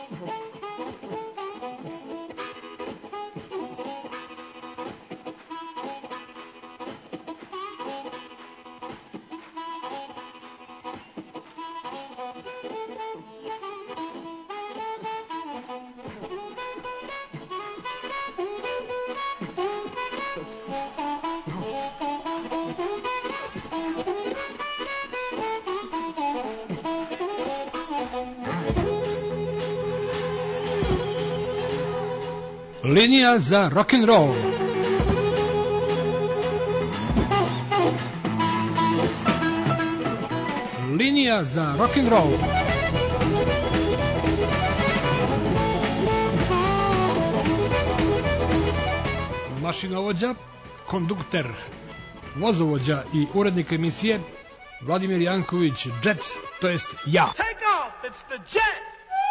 Linija za rock'n'roll. Linija za rock'n'roll. Mašinovođa, kondukter, vozovođa i urednik emisije Vladimir Janković, Jet, to jest ja. Take off, it's the Jet!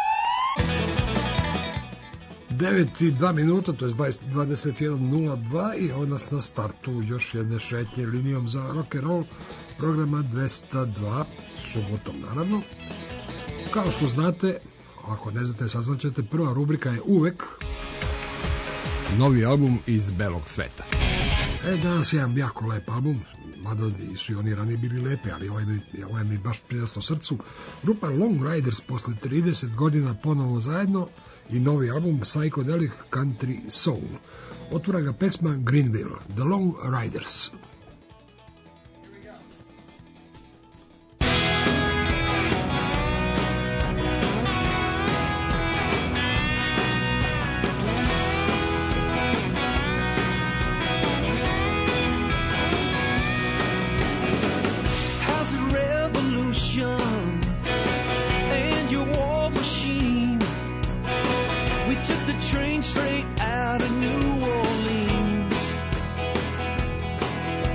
9:02, to je 21:02 i od nas na startu još jedne šetnje linijom za rock'n'roll programa 202, subotom naravno. Kao što znate, ako ne znate, saznaćete, prva rubrika je uvek novi album iz belog sveta. Danas je jedan jako lep album, mada su i oni ranije bili lepe, ali ovaj mi baš priraslo srcu. Grupa Long Riders posle 30 godina ponovo zajedno i novi album Psychedelic Country Soul. Otvara ga pesma Greenville, The Long Riders. Train straight out of New Orleans.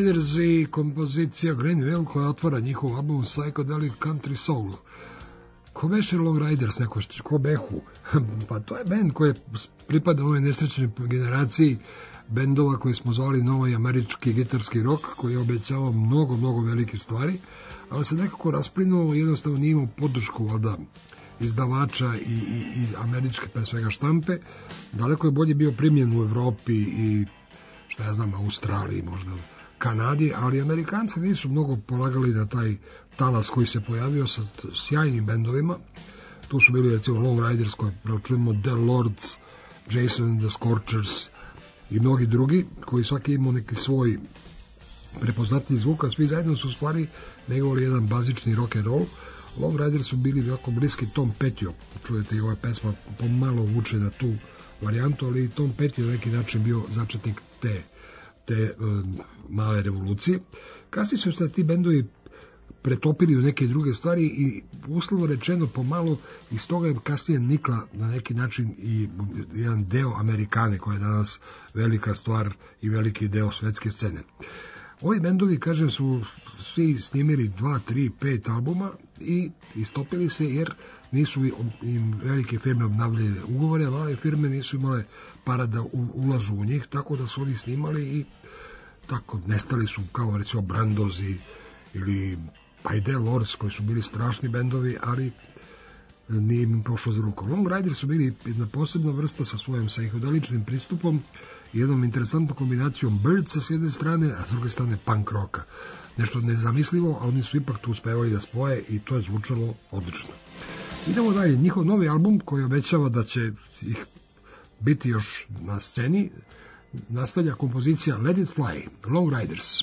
Riders i kompozicija Greenville koja otvara njihov album Psychedelic Country Soul. Ko beše Long Riders, ko behu? Pa to je bend koji pripada ovoj nesrećnoj generaciji bendova koji smo zvali novi američki gitarski rock, koji je obećavao mnogo velike stvari, ali se nekako rasplinuo, jednostavno nije imao podršku valjda izdavača i američke pre svega štampe. Daleko je bolje bio primljen u Evropi i šta ja znam, Australiji, možda Kanadi, ali Amerikanci nisu mnogo polagali na taj talas koji se pojavio sa sjajnim bendovima. Tu su bili recimo Long Riders, koji pročujemo The Lords, Jason and the Scorchers i mnogi drugi, koji svaki imao neki svoj prepoznatiji zvuk, a svi zajedno su u stvari negovali jedan bazični rock and roll. Long Riders su bili jako bliski Tom Petty, čujete i ova pesma pomalo vuče na tu varijantu, ali Tom Petty je na neki način bio začetnik te male revolucije. Kasnije su se ti bendovi pretopili u neke druge stvari i uslovno rečeno pomalo iz toga je kasnije nikla na neki način i jedan deo Amerikane koja je danas velika stvar i veliki deo svetske scene. Ovi bendovi, kažem, su svi snimili 2, 3, 5 albuma i istopili se jer nisu im velike firme obnavljale ugovore, a male firme nisu imale para da ulažu u njih, tako da su oni snimali i tako nestali su kao recimo Brandozi ili The Lords koji su bili strašni bendovi, ali nije im prošlo za rukom. Long Riders su bili jedna posebna vrsta sa svojim psihodeličnim pristupom i jednom interesantnom kombinacijom Birdsa s jedne strane, a s druge strane punk rocka. Nešto nezamislivo, a oni su ipak tu uspevali da spoje i to je zvučalo odlično. Idemo dalje, njihov novi album koji obećava da će ih biti još na sceni, nastavlja kompozicija Let It Fly, Long Riders.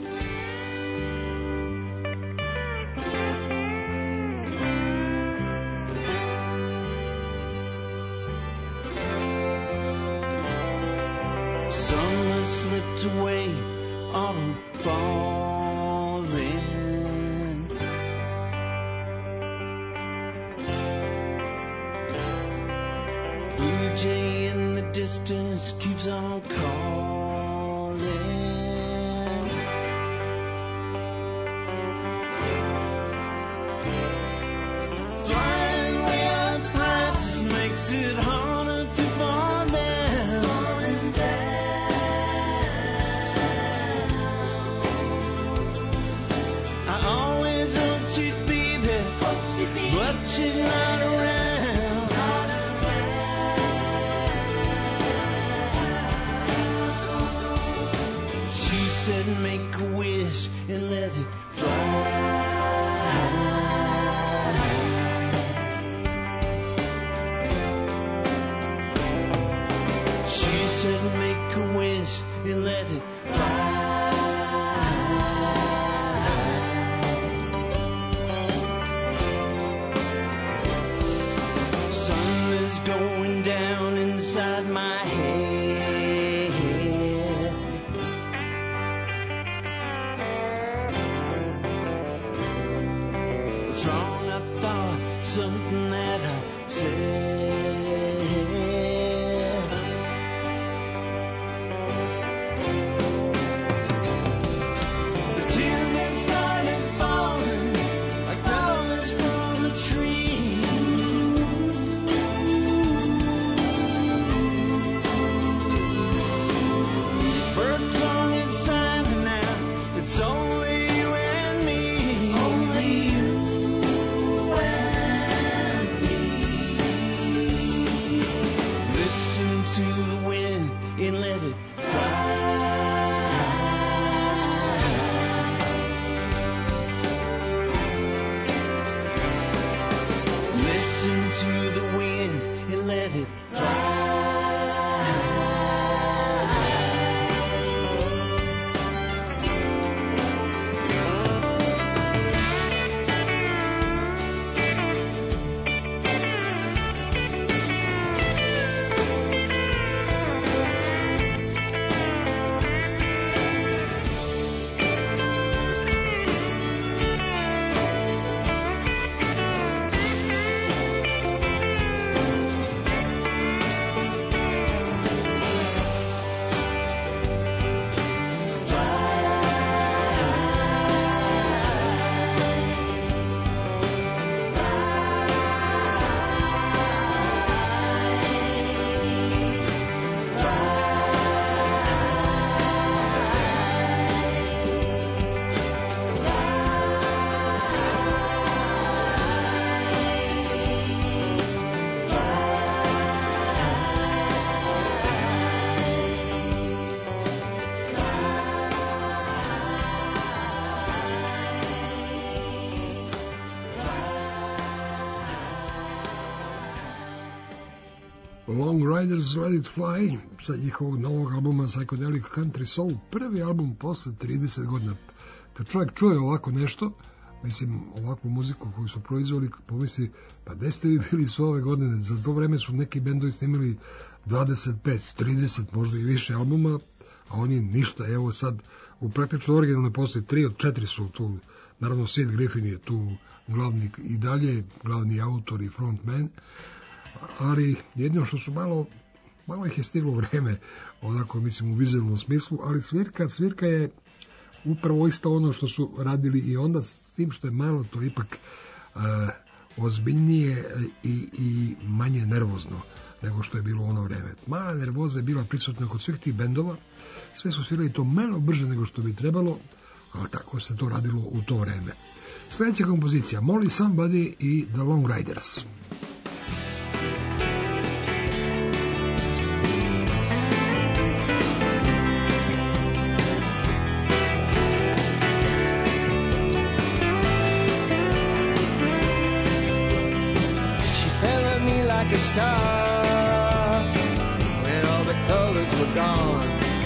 Summer slipped away, autumn falling. Blue jay in the distance keeps on calling. Flying way up high just makes it harder to fall down. I always hoped she'd be there, but she's not around. She said make a wish and let it fly. She said make a wish and let it fly. Sun is going down inside my head. What's wrong? I thought something that I said. The tears that started falling like flowers from a tree. Bird song is silent now. It's only you and me. Only you and me. Long Riders Let It Fly sa njihovog novog albuma Psychedelic Country Soul, prvi album posle 30 godina. Kad čovjek čuje ovako nešto, mislim, ovakvu muziku koju su proizvoli, pomisli, pa gde ste vi bili sve ove godine? Za to vreme su neki bendovi snimili 25, 30, možda i više albuma, a oni ništa. Evo sad, u praktično originalne postoji 3 od 4 su tu. Naravno, Sid Griffin je tu glavni i dalje, glavni autor i frontman, ali jedino što su malo ih je stiglo vreme, onako mislim u vizualnom smislu, ali svirka je upravo isto ono što su radili i onda, s tim što je malo to ipak ozbiljnije i manje nervozno nego što je bilo u ono vreme. Mala nervoza je bila prisutna kod svih tih bendova, sve su svirali to malo brže nego što bi trebalo, ali tako se to radilo u to vreme. Sljedeća kompozicija, Molly Somebody i The Long Riders. A star when all the colors were gone.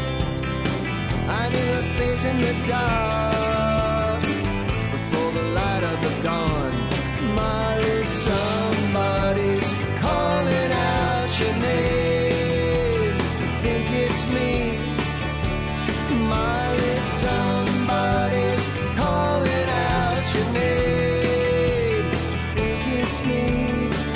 I knew her face in the dark before the light of the dawn. Molly, somebody's calling out your name. I think it's me. Molly, somebody's calling out your name. I think it's me.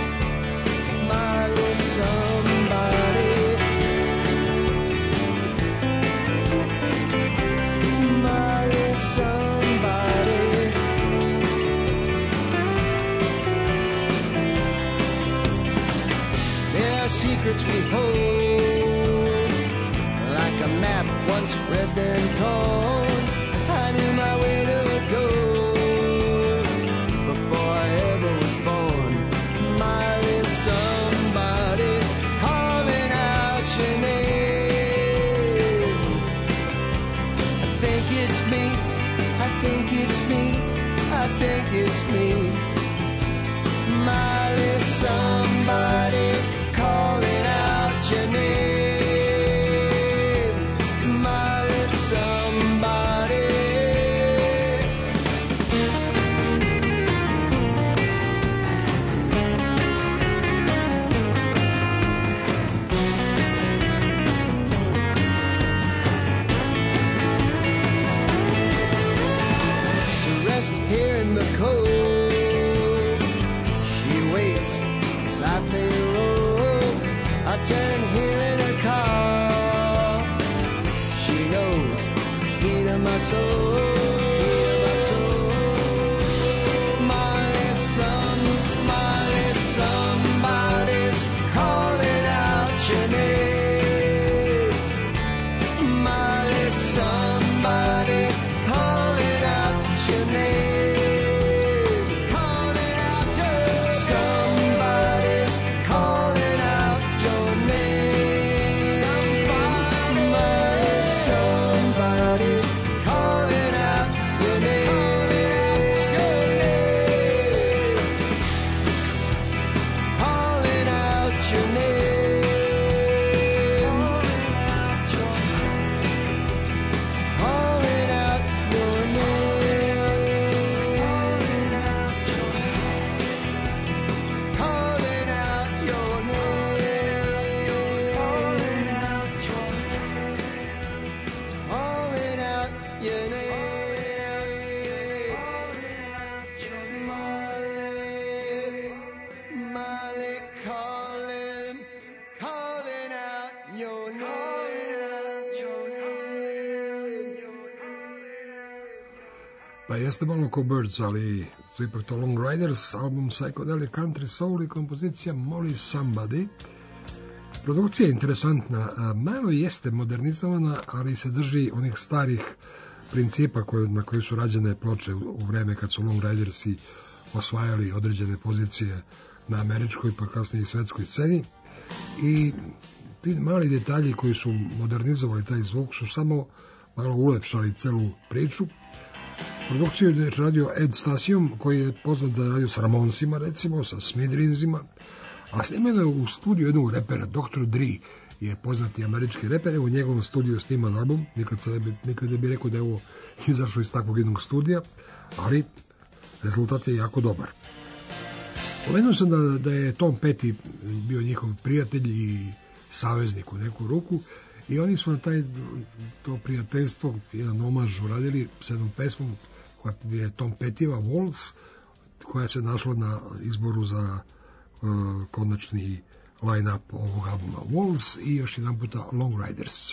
Secrets we hold, like a map once read and torn. I knew my way to a goal before I ever was born. Molly, somebody calling out your name. I think it's me, I think it's me, I think it's me. Molly, somebody's calling out your name. Molly, somebody. To rest here in the cold, she waits as I play a role. I turn here in her car. She knows the heat of my soul. Molly, somebody's calling out your name. Molly, somebody's calling out your name. Calling out your name. Somebody's calling out your name. Somebody's calling out your name. Calling out your name. Calling out your name. Calling out your Molly, calling out your name. Pa jeste malo ko Birds, ali su ipak to Long Riders, album Psychedelic Country Soul i kompozicija Molly Somebody. Produkcija je interesantna, malo jeste modernizovana, ali se drži onih starih principa na koji su rađene ploče u vreme kad su Long Ridersi osvajali određene pozicije na američkoj pa kasnije i svetskoj sceni. I ti mali detalji koji su modernizovali taj zvuk su samo malo ulepšali celu priču. Produkciju je radio Ed Stasium, koji je poznat da je radio s Ramonsima, recimo, sa Smithereensima, A snimeno je u studiju jednog repera, Dr. Dre je poznati američki reper, u njegovom studiju sniman album, nikad ne bi rekao da je ovo izašao iz takvog jednog studija, ali rezultat je jako dobar. Pomenuo sam da je Tom Petty bio njihov prijatelj i saveznik u neku ruku i oni su na to prijateljstvo jedan omaž uradili s jednom pesmom koja je Tom Pettyva Waltz, koja se našla na izboru za konačni line-up ovog albuma Waltz i još jedan puta Long Riders.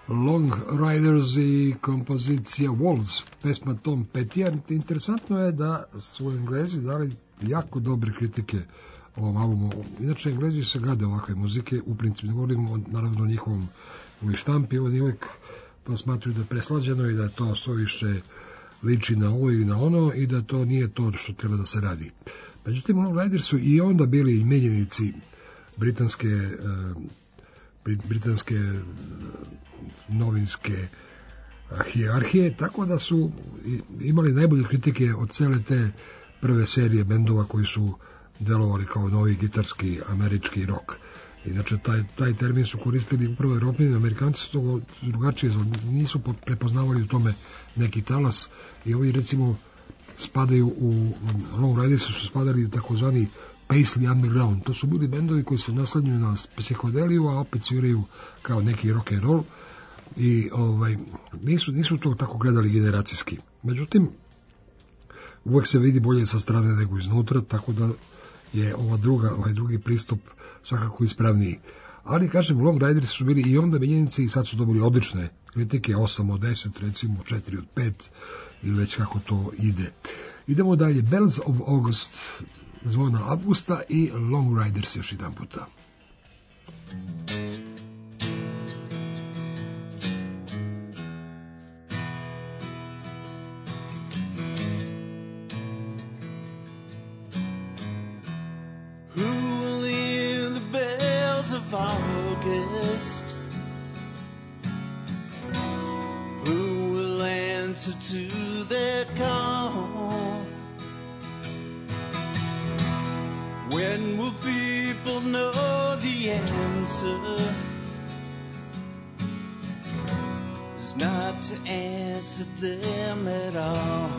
Long Riders i kompozicija Waltz, pesma Tom Pettya. Interesantno je da su Englezi dali jako dobre kritike ovom albumu. Inače, Englezi se gade ovakve muzike, u principu ne govorimo naravno o njihovom štampi, oni uvijek to smatruju da je preslađeno i da je to suviše liči na ovo i na ono i da to nije to što treba da se radi. Međutim, Long Riders su i onda bili miljenici britanske novinske hijerarhije, tako da su imali najbolje kritike od cele te prve serije bendova koji su delovali kao novi gitarski američki rock. Inače, taj termin su koristili upravo Europljani, Amerikanci su to drugačije, nisu prepoznavali u tome neki talas i ovi recimo spadaju u Long Riders su spadali u takozvani Paisley Underground. To su bili bendovi koji se naslanjuju na psihodeliju, a opet sviraju kao neki rock and roll i nisu to tako gledali generacijski. Međutim, uvek se vidi bolje sa strane nego iznutra, tako da je ovaj drugi pristup svakako ispravniji. Ali, kažem, Long Riders su bili i onda miljenici i sad su dobili odlične kritike, 8 od 10, recimo 4 od 5, ili već kako to ide. Idemo dalje, Bells of August, Zvona Avgusta i Long Riders još jedan puta. To their call. When will people know the answer? It's not to answer them at all.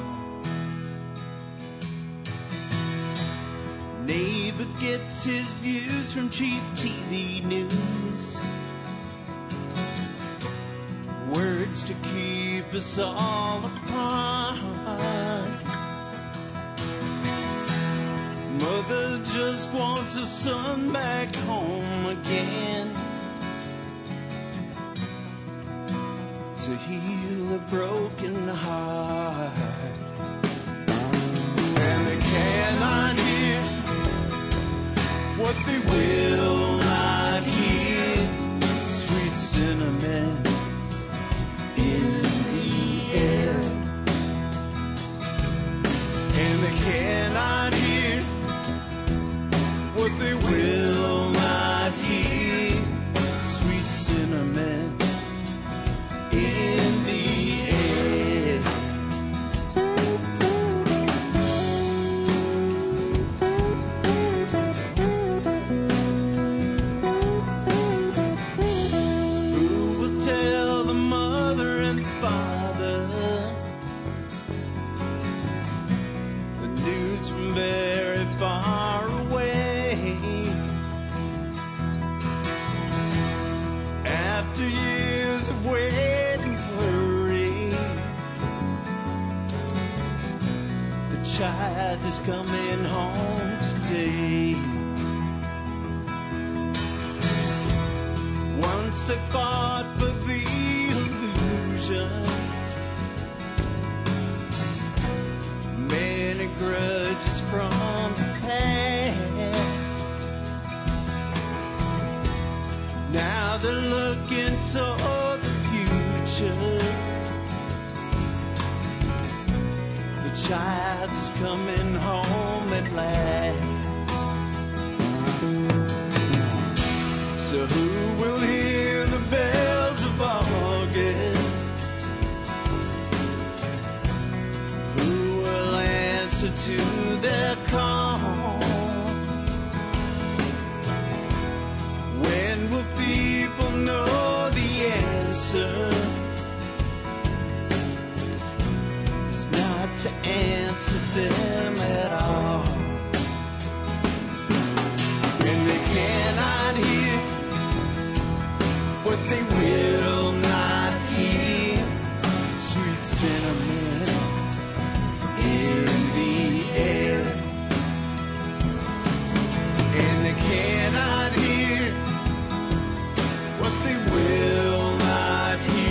Neighbor gets his views from cheap TV news. Words to keep us all apart. Mother just wants her son back home again to heal a broken heart. And they cannot hear what they will not hear. Sweet cinnamon in the air, and they cannot hear what they will not hear. Sweet cinnamon in the air. Who will tell the mother and father the news from very far away? After years of wait and worry, the child is coming home today. Once they fought for the illusion, many grudges from the past. Now they're looking toward the future. The child is coming home at last. So who will hear the bells of August? Who will answer to their call? When will people know the answer? It's not to answer them at all. And they cannot hear what they will not hear. Sweet cinnamon in the air, and they cannot hear what they will not hear.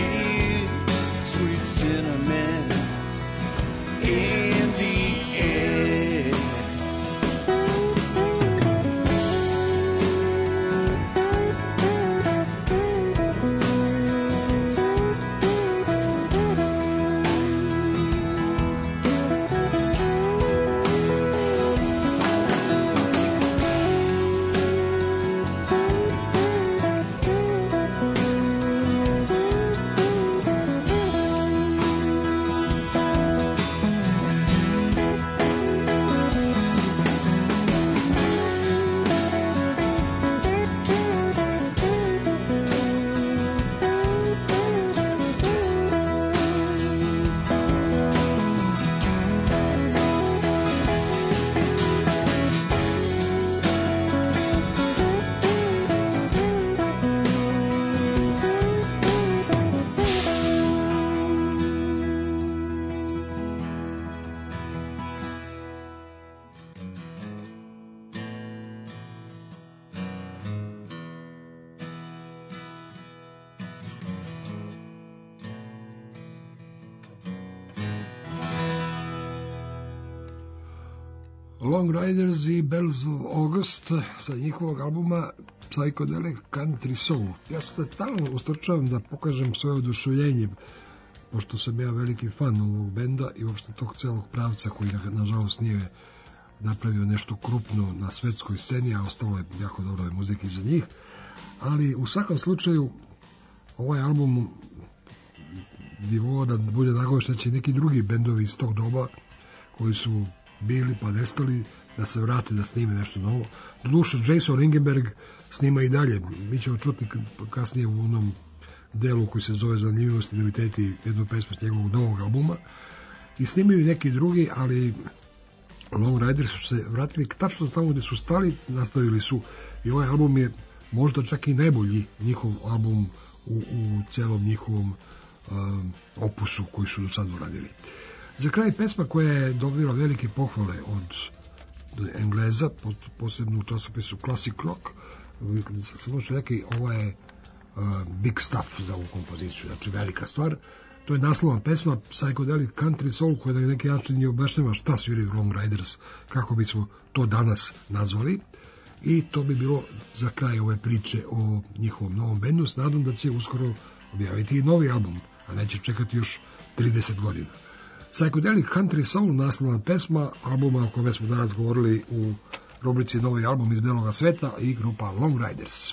Long Riders i Bells of August sa njihovog albuma Psychedelic Country Soul. Ja se stalno ustrčavam da pokažem svoje oduševljenje, pošto sam ja veliki fan ovog benda i uopšte tog celog pravca koji nažalost nije napravio nešto krupno na svetskoj sceni, a ostalo je jako dobro muzike za njih. Ali u svakom slučaju ovaj album bi volao da bude nagoveštajući neki drugi bendovi iz tog doba koji su bili pa nestali, da se vrate da snime nešto novo. Doduše, Jason Ringenberg snima i dalje. Mi ćemo čuti kasnije u onom delu koji se zove Zanimljivosti i noviteti jednu pesmu s njegovog novog albuma. I snimaju neki drugi, ali Long Riders su se vratili tačno tamo gde su stali, nastavili su i ovaj album je možda čak i najbolji njihov album u celom njihovom opusu koji su do sad uradili. Za kraj pesma koja je dobila velike pohvale od Engleza, posebno u časopisu Classic Rock, samo su rekli ovo je big stuff za ovu kompoziciju, znači velika stvar. To je naslovna pesma Psychedelic Country Soul koja na neki način je objašnjava šta sviraju Long Riders, kako bismo to danas nazvali. I to bi bilo za kraj ove priče o njihovom novom bendu, s nadom da će uskoro objaviti i novi album, a neće čekati još 30 godina. Psychedelic Country Soul, naslovna pesma albuma o kome smo danas govorili u rubrici Novi album iz beloga sveta i grupa Long Riders.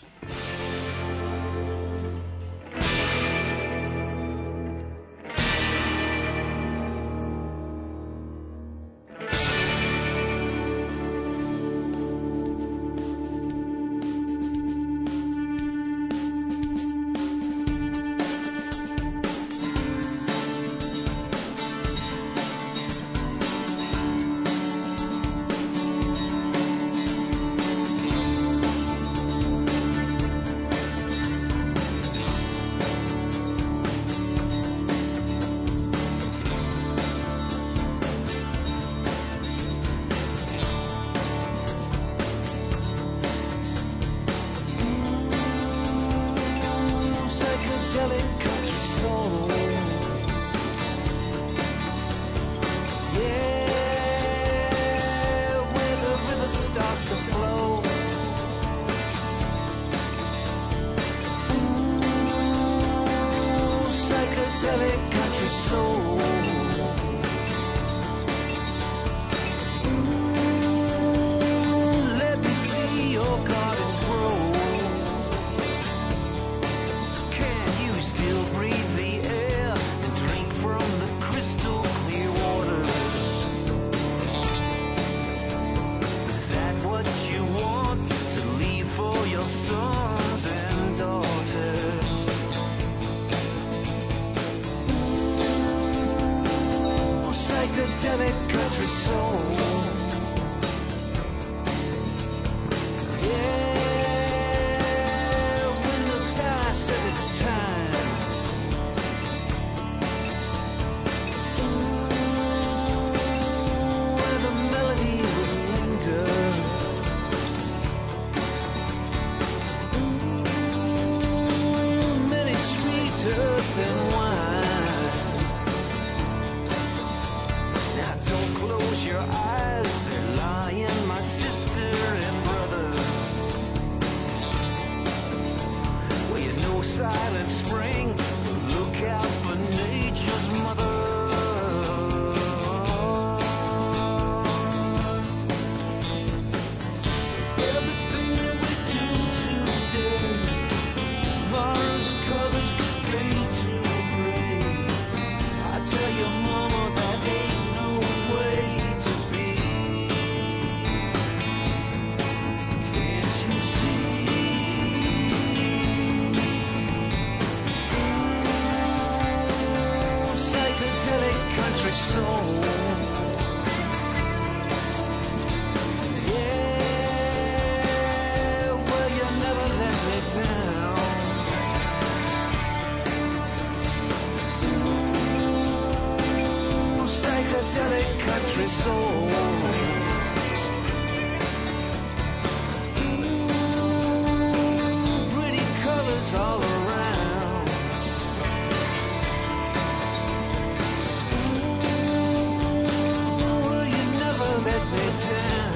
Let me down.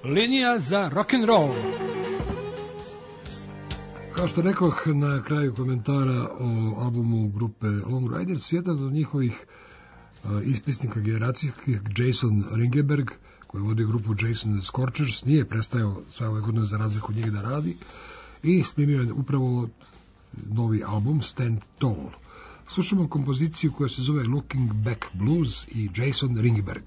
Linija za rock'n'roll. Kao što rekoh na kraju komentara o albumu grupe Long Riders, jedan od njihovih ispisnika generacijskih, Jason Ringeberg, koji vodi grupu Jason and the Scorchers, nije prestajao sve ove godine za razliku od njih da radi i snimio je upravo novi album Stand Tall. Slušamo kompoziciju koja se zove Looking Back Blues i Jason Ringeberg.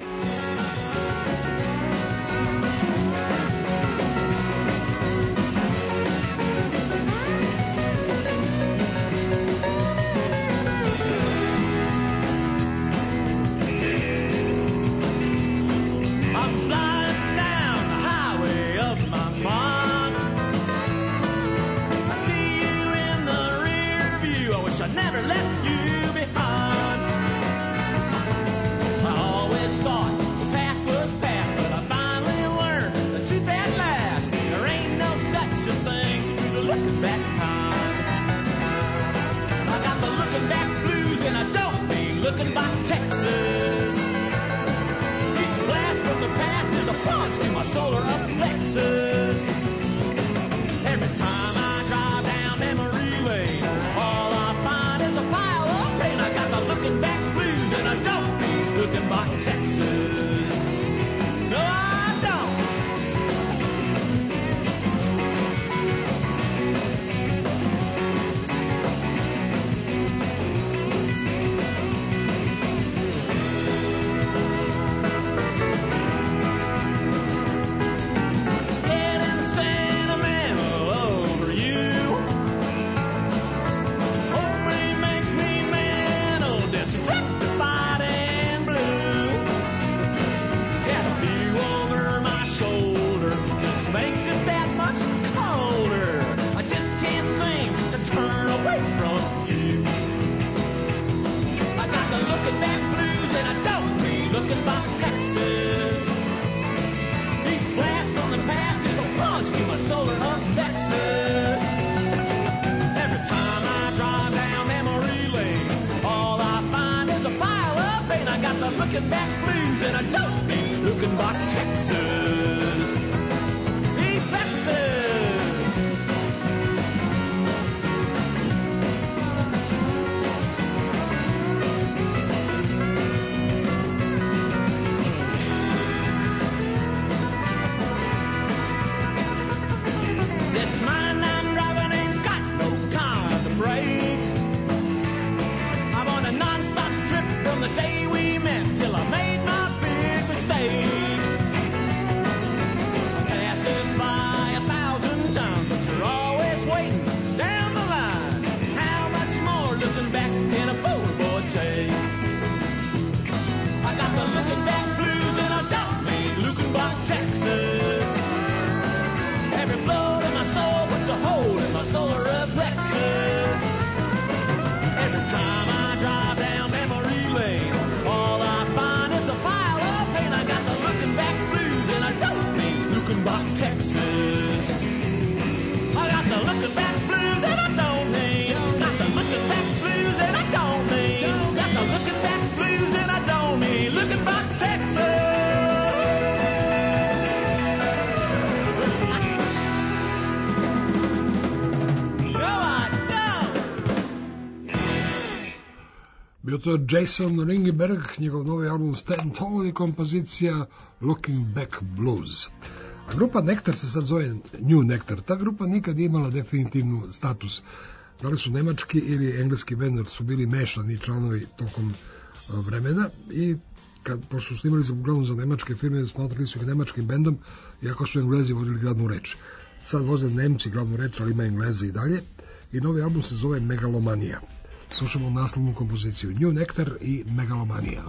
Bio to Jason Ringeberg, njegov novi album Stand Tall i kompozicija Looking Back Blues. A grupa Nektar se sad zove New Nektar. Ta grupa nikad nije imala definitivnu status. Da li su nemački ili engleski bend, jer su bili mešani članovi tokom vremena i pošto su snimali se uglavnom za nemačke firme, smatrali su ih nemačkim bendom, iako su Englezi vodili glavnu reč. Sad voze Nemci glavnu reč, ali ima Englezi i dalje. I novi album se zove Megalomanija. Slušamo naslovnu kompoziciju New Nektar i Megalomanija.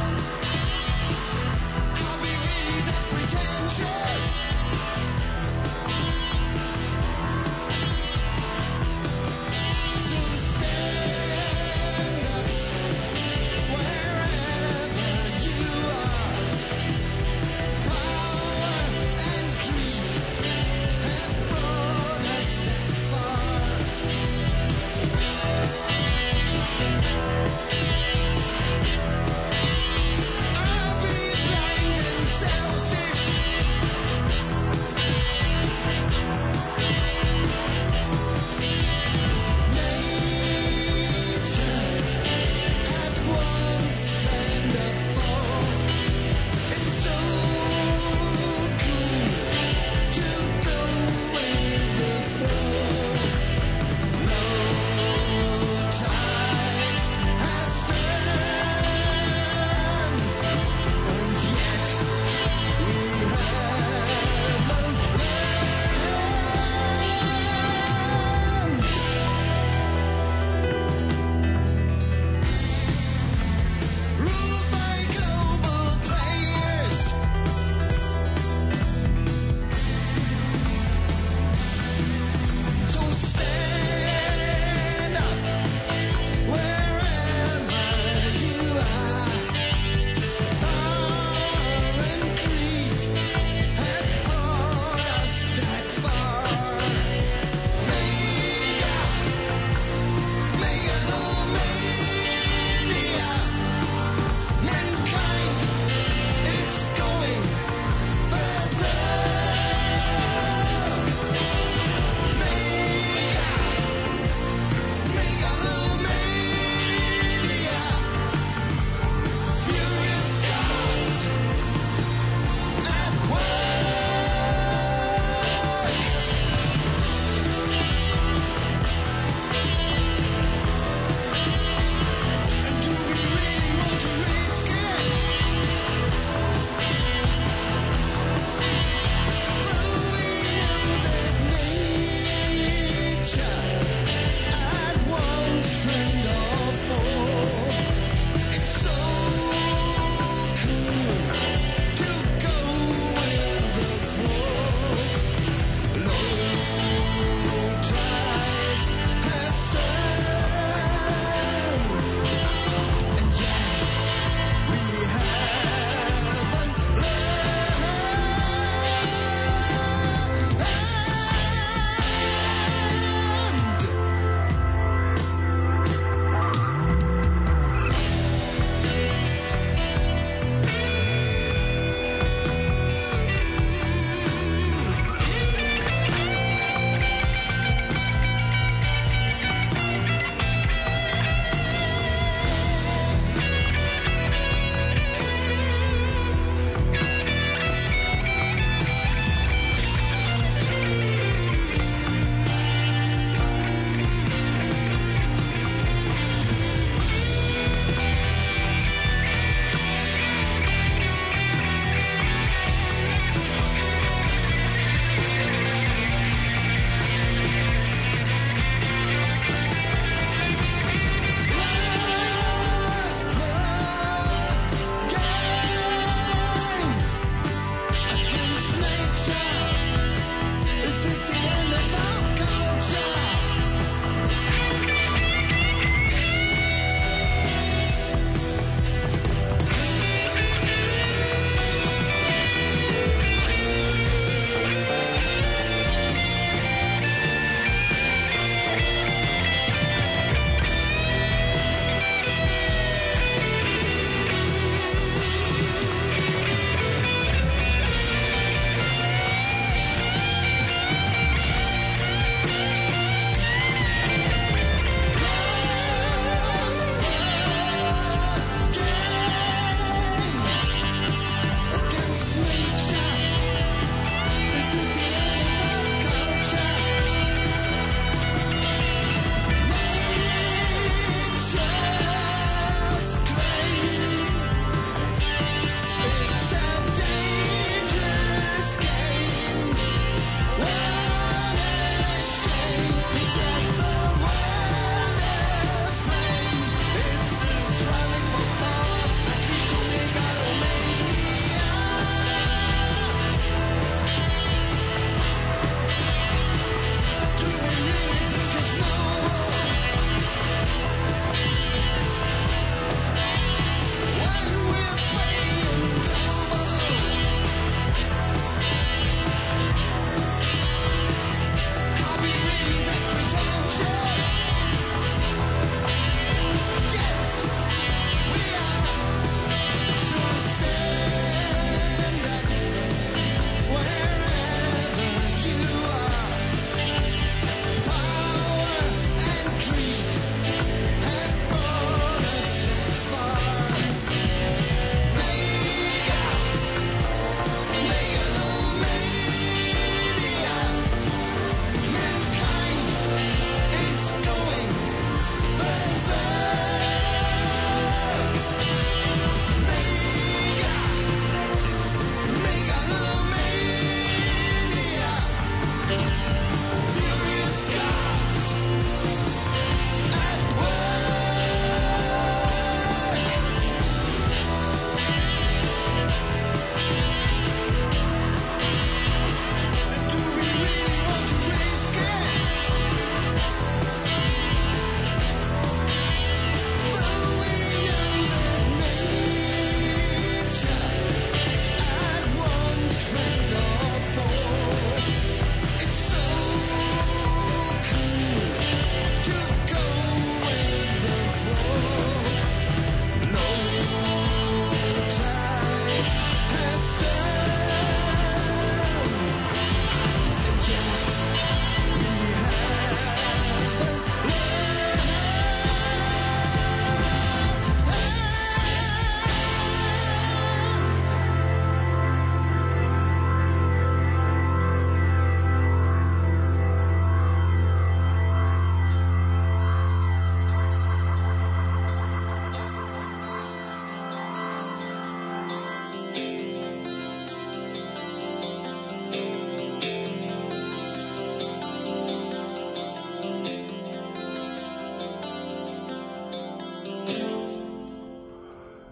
I'll be really that pretentious.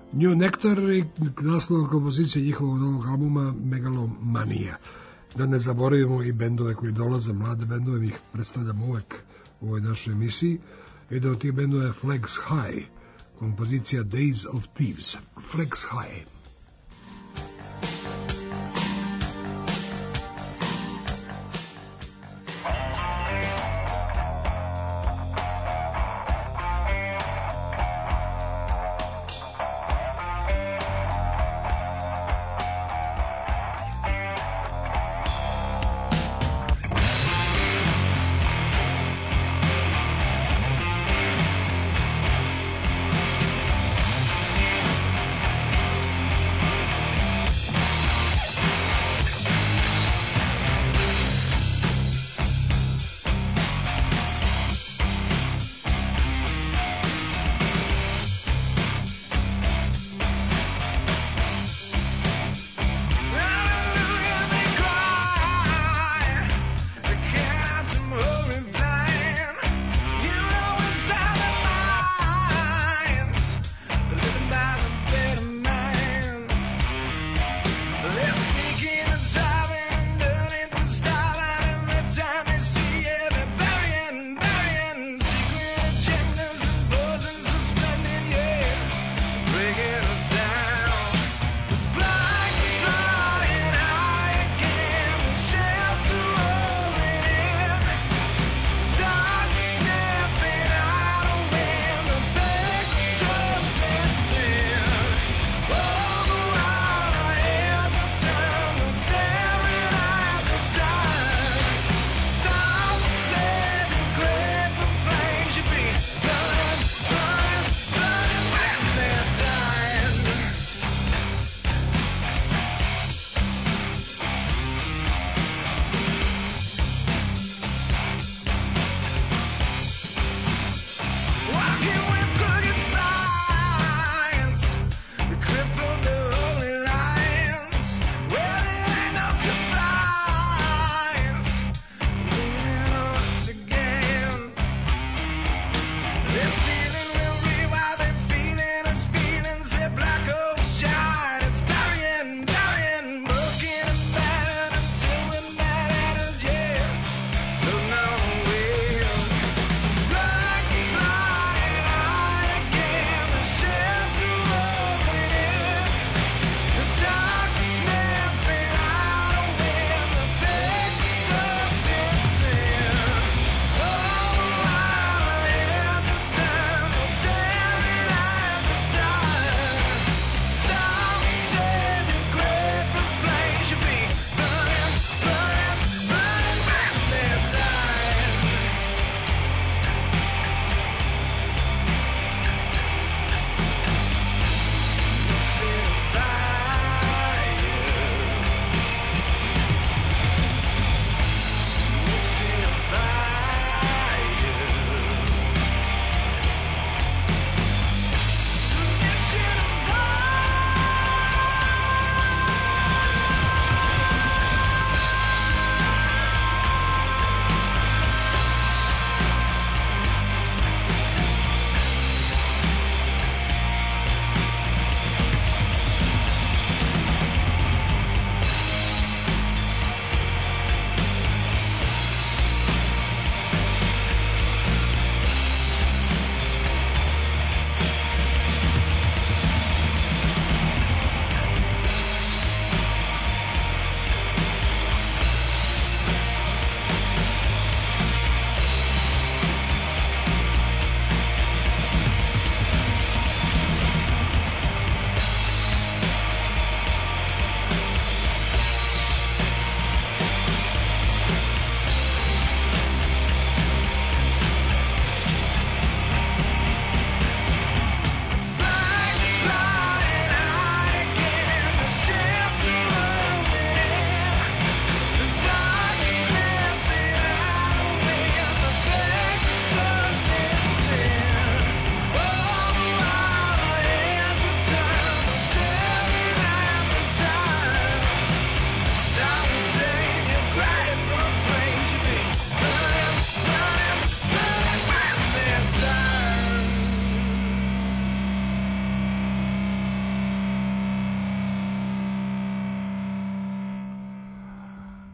New Nectar i naslovna kompozicija njihovog novog albuma Megalomanija. Da ne zaboravimo i bendove koji dolaze, mlade bendove, mi ih predstavljamo uvek u ovoj našoj emisiji. Jedan od tih bendova je Flags High, kompozicija Days of Thieves. Flags High.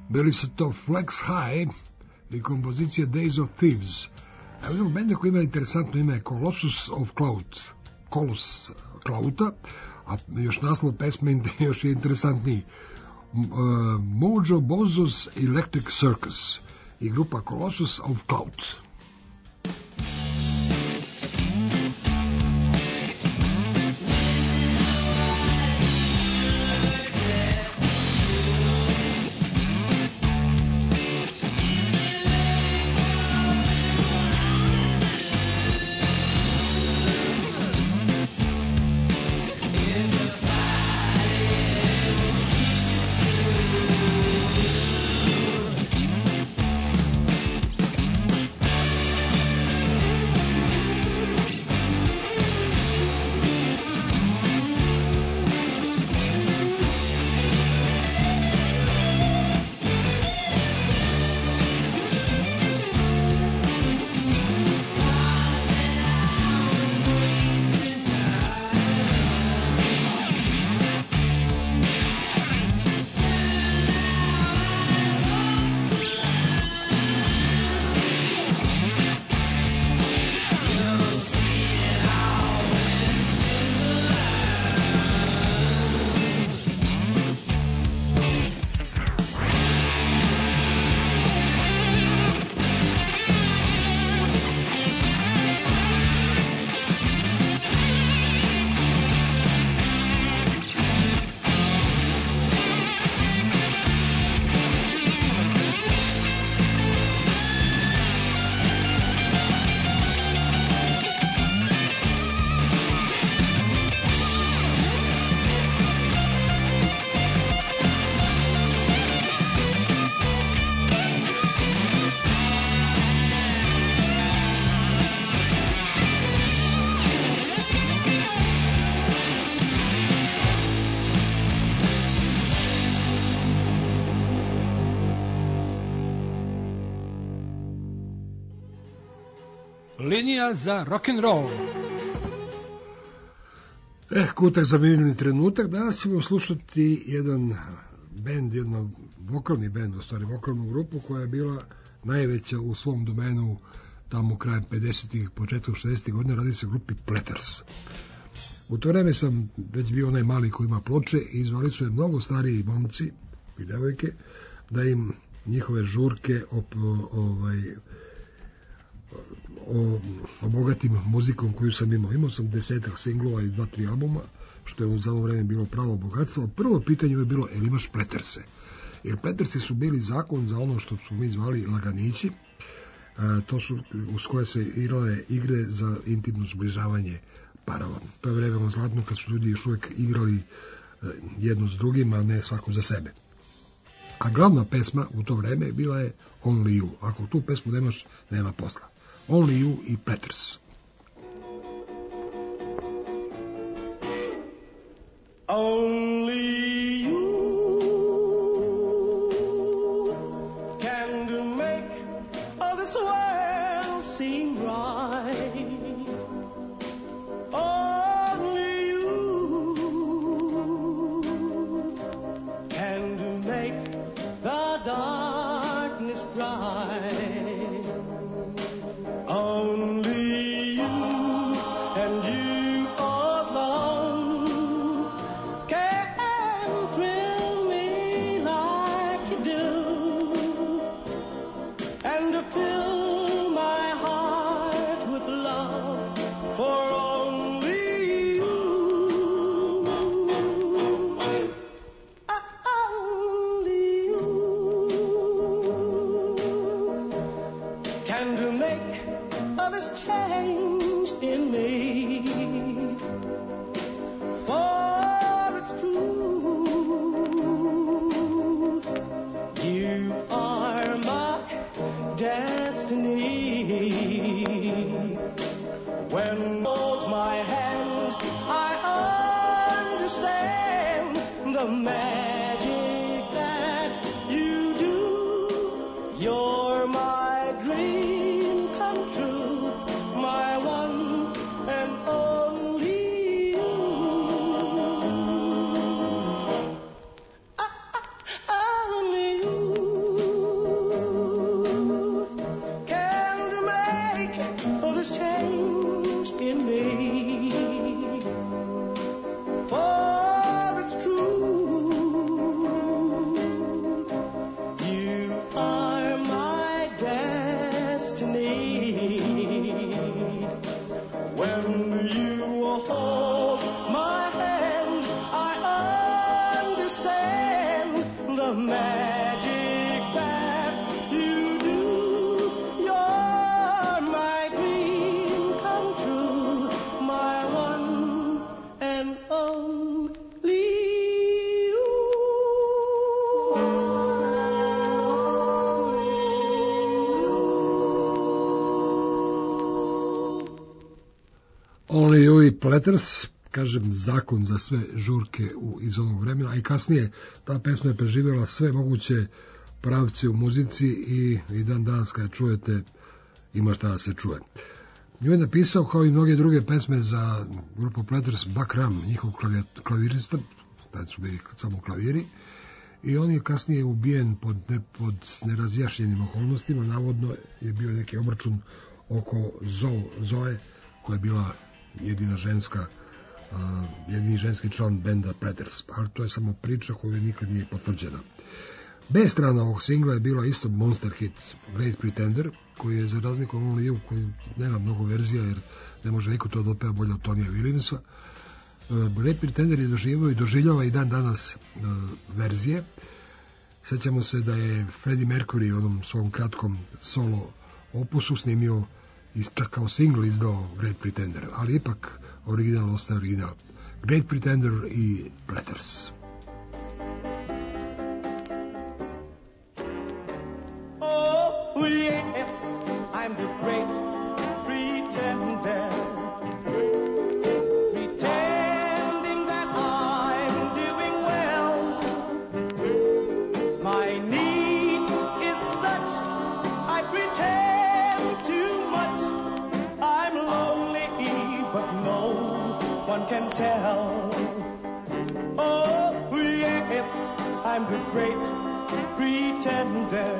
Bili su to Flex High i kompozicija Days of Thieves. A jednog benda koji ima interesantno ime Colossus of Cloud. Kolos Klauta, a još naslov pesme još je interesantniji. Mojo Bozos Electric Circus i grupa Colossus of Cloud. Linija za rock'n'roll. Kutak za minulni trenutak. Danas ćemo slušati jedan bend, vokalni bend, u stvari vokalnu grupu koja je bila najveća u svom domenu tamo krajem 50-ih, početkom 60-ih godina. Radi se o grupi Platters. U to vreme sam već bio onaj mali koji ima ploče i zvali su je mnogo stariji momci i devojke da im njihove žurke obogatim muzikom koju sam imao. Imao sam 10 singlova i 2-3 albuma, što je za ono vreme bilo pravo bogatstvo. Prvo pitanje je bilo, jel imaš Platterse? Jer Plattersi su bili zakon za ono što su mi zvali laganići, to su uz koje se igrale igre za intimno zbližavanje parova. To je vreme zlatno kad su ljudi još uvijek igrali jedno s drugim, a ne svako za sebe. A glavna pesma u to vreme bila je Only You. Ako tu pesmu nemaš, nema posla. Only You i Platters. Only you can make all this world seem right. Only you can make the darkness bright. Only you and you alone can thrill me like you do, and to fill my heart with love for only you. Only you can to make all this change in me. For it's true, you are my destiny. When you hold my hand, I understand the magic that you do. You're my dream come true, my one and only you. Only you Platters, kažem, zakon za sve žurke iz onog vremena, a i kasnije ta pesma je preživjela sve moguće pravce u muzici i dan danas kada čujete ima šta da se čuje. Nju je napisao kao i mnoge druge pesme za grupu Platters Buck Ram, njihov klavirista, tad su bili samo klaviri, i on je kasnije ubijen pod nerazjašnjenim okolnostima, navodno je bio neki obračun oko Zoe, koja je bila jedini ženski član benda Platters, ali to je samo priča koja nikad nije potvrđena. B strana ovog singla je bila isto monster hit Great Pretender, koji je za razliku od Live, koji nema mnogo verzija jer ne može niko to da opeva bolje od Tonija Williamsa. Great Pretender je doživio i doživljava i dan danas verzije. Sećamo se da je Freddie Mercury u onom svom kratkom solo opusu snimio i čak kao single izdao Great Pretender, ali ipak original ostaje original. Great Pretender i Platters. Oh, yes, I'm the great pretender. Pretending that I'm doing well. My need is such, I pretend too much. I'm lonely, but no one can tell. Oh, yes, I'm the great pretender.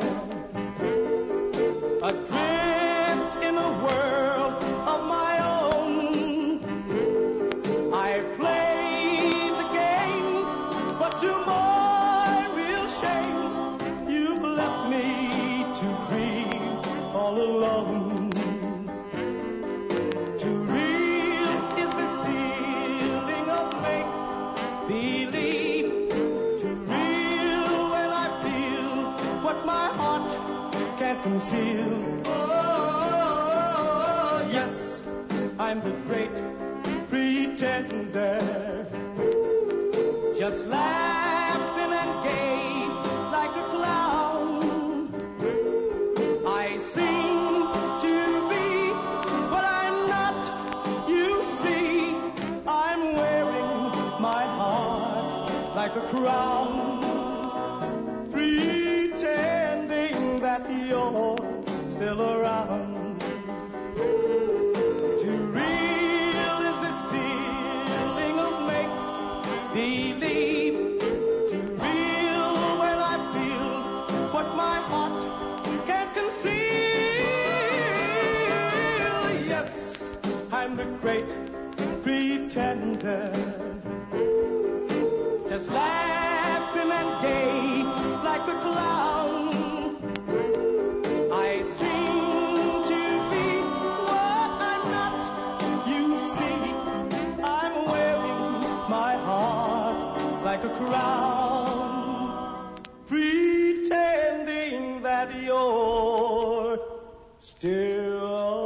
Adrift in a world of my own. I play the game, but to my real shame, you've left me to grieve all alone. Too real is this feeling of make-believe. Too real when I feel what my heart can't conceal. Oh, yes, I'm the great pretender. Just laughing and gay like a clown. I seem to be what I'm not. You see, I'm wearing my heart like a crown. Pretending that you're still around. Too real is this feeling of make-believe. Too real when I feel what my heart can't conceal. Yes, I'm the great pretender. Just laughing and gay like a clown. I seem to be what I'm not. You see, I'm wearing my heart like a crown. Pretending that you're still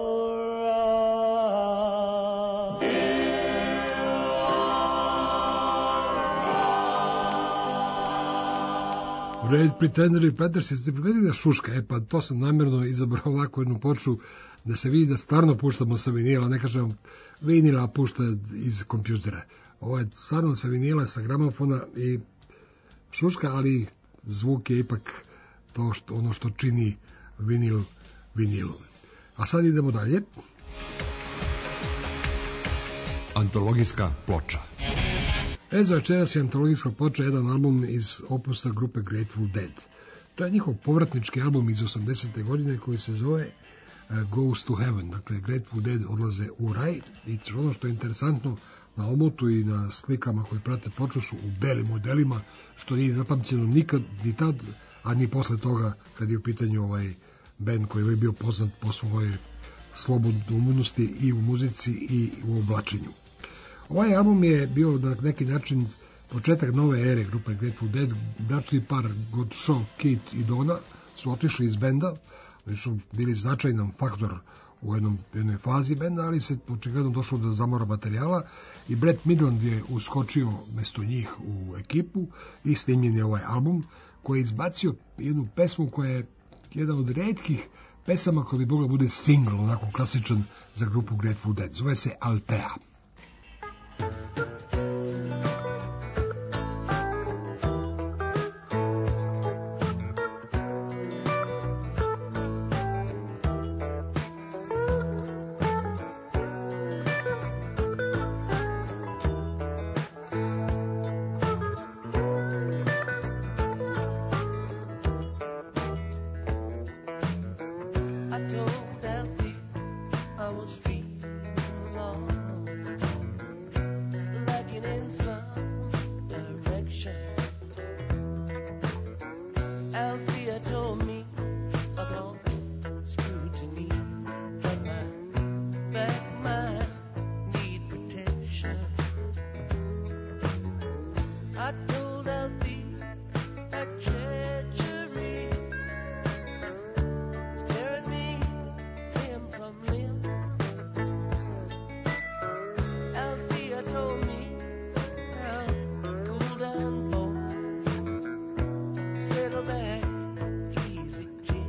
Great Pretender i Platters, jeste primetili da šuška? Pa to sam namjerno izabrao ovako jednu poču da se vidi da stvarno puštamo sa vinila, ne kažem vinila pušta iz kompjutera. Ovo je stvarno sa vinila, sa gramofona i šuška, ali zvuk je ipak to ono što čini vinil vinilom. A sad idemo dalje. Antologijska ploča. Za večeras je antologijska ploča jedan album iz opusa grupe Grateful Dead. To je njihov povratnički album iz 80. godine koji se zove Goes to Heaven. Dakle, Grateful Dead odlaze u raj i ono što je interesantno na omotu i na slikama koji prate ploču su u belim modelima, što nije zapamćeno nikad, ni tad, a ni posle toga kad je u pitanju ovaj band koji je bio poznat po svojoj slobodnosti i u muzici i u oblačenju. Ovaj album je bio na neki način početak nove ere grupe Grateful Dead. Bračni par Godshall, Keith i Donna su otišli iz benda, oni su bili značajan faktor u jednoj fazi benda, ali se očigledno došlo do zamora materijala i Brett Midland je uskočio mesto njih u ekipu i snimljen je ovaj album koji je izbacio jednu pesmu koja je jedan od retkih pesama koja bi mogla bude single, onako klasičan za grupu Grateful Dead. Zove se Altea. told me about scrutiny, but my back might need protection. I told Alfie that treachery is tearing me limb from limb. Alfie told me, now cool down, boy, settle back, easy, Jim.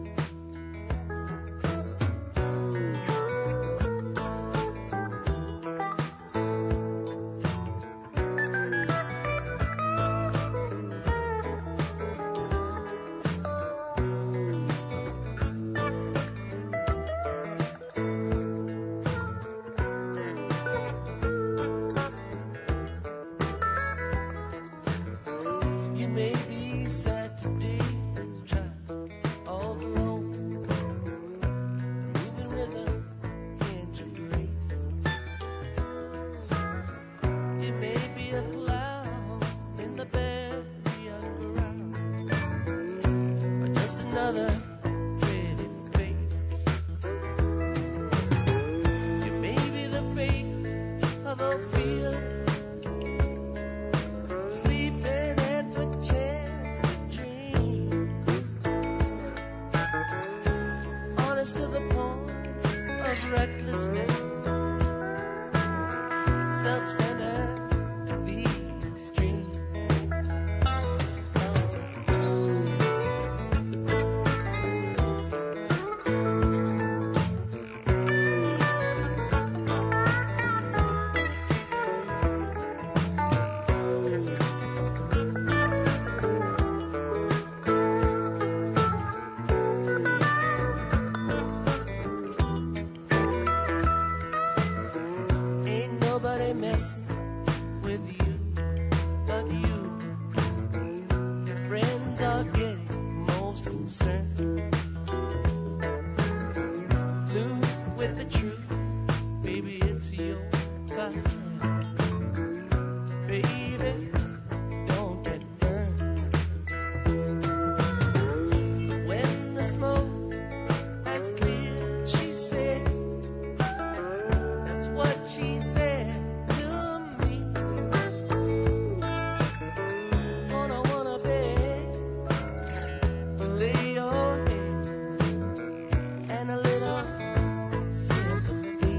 You may be sad today, child, all alone, moving with a inch of grace. You may be a cloud in the burial ground, or just another pretty face. You may be the fate of a feeling, sleeping and with chance to dream, honest to the point of recklessness, self-centered, the extreme. Ain't nobody messing with you but you. Your friends are getting most concerned. Loose with the truth, baby, it's your fight. Baby, don't get burned. When the smoke has cleared, she said, that's what she said to me. Wanna beg to lay your head and a little sympathy.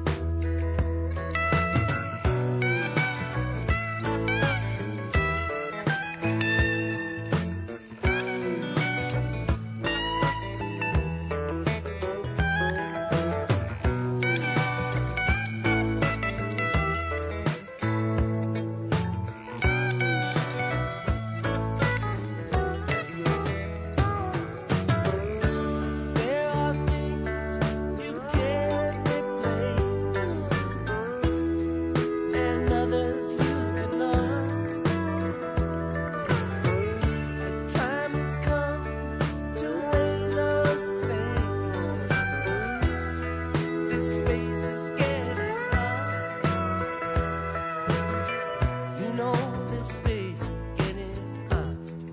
There are things you can't replace, and others you cannot. The time has come to weigh those things. This space is getting hot. You know this space is getting hot.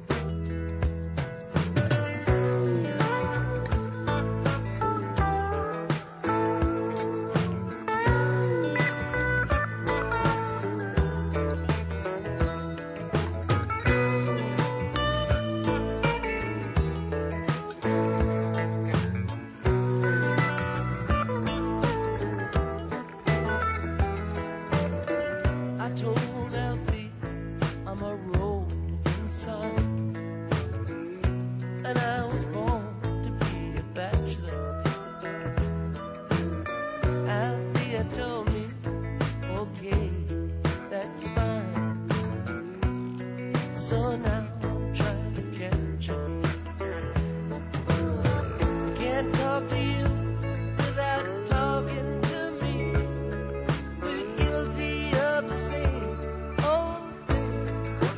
I told Alfie I'm a rolling son, and I was born to be a bachelor. Alfie told me, okay, that's fine. So now I'm trying to catch up. Can't talk to you without talking to me. We're guilty of the same old thing.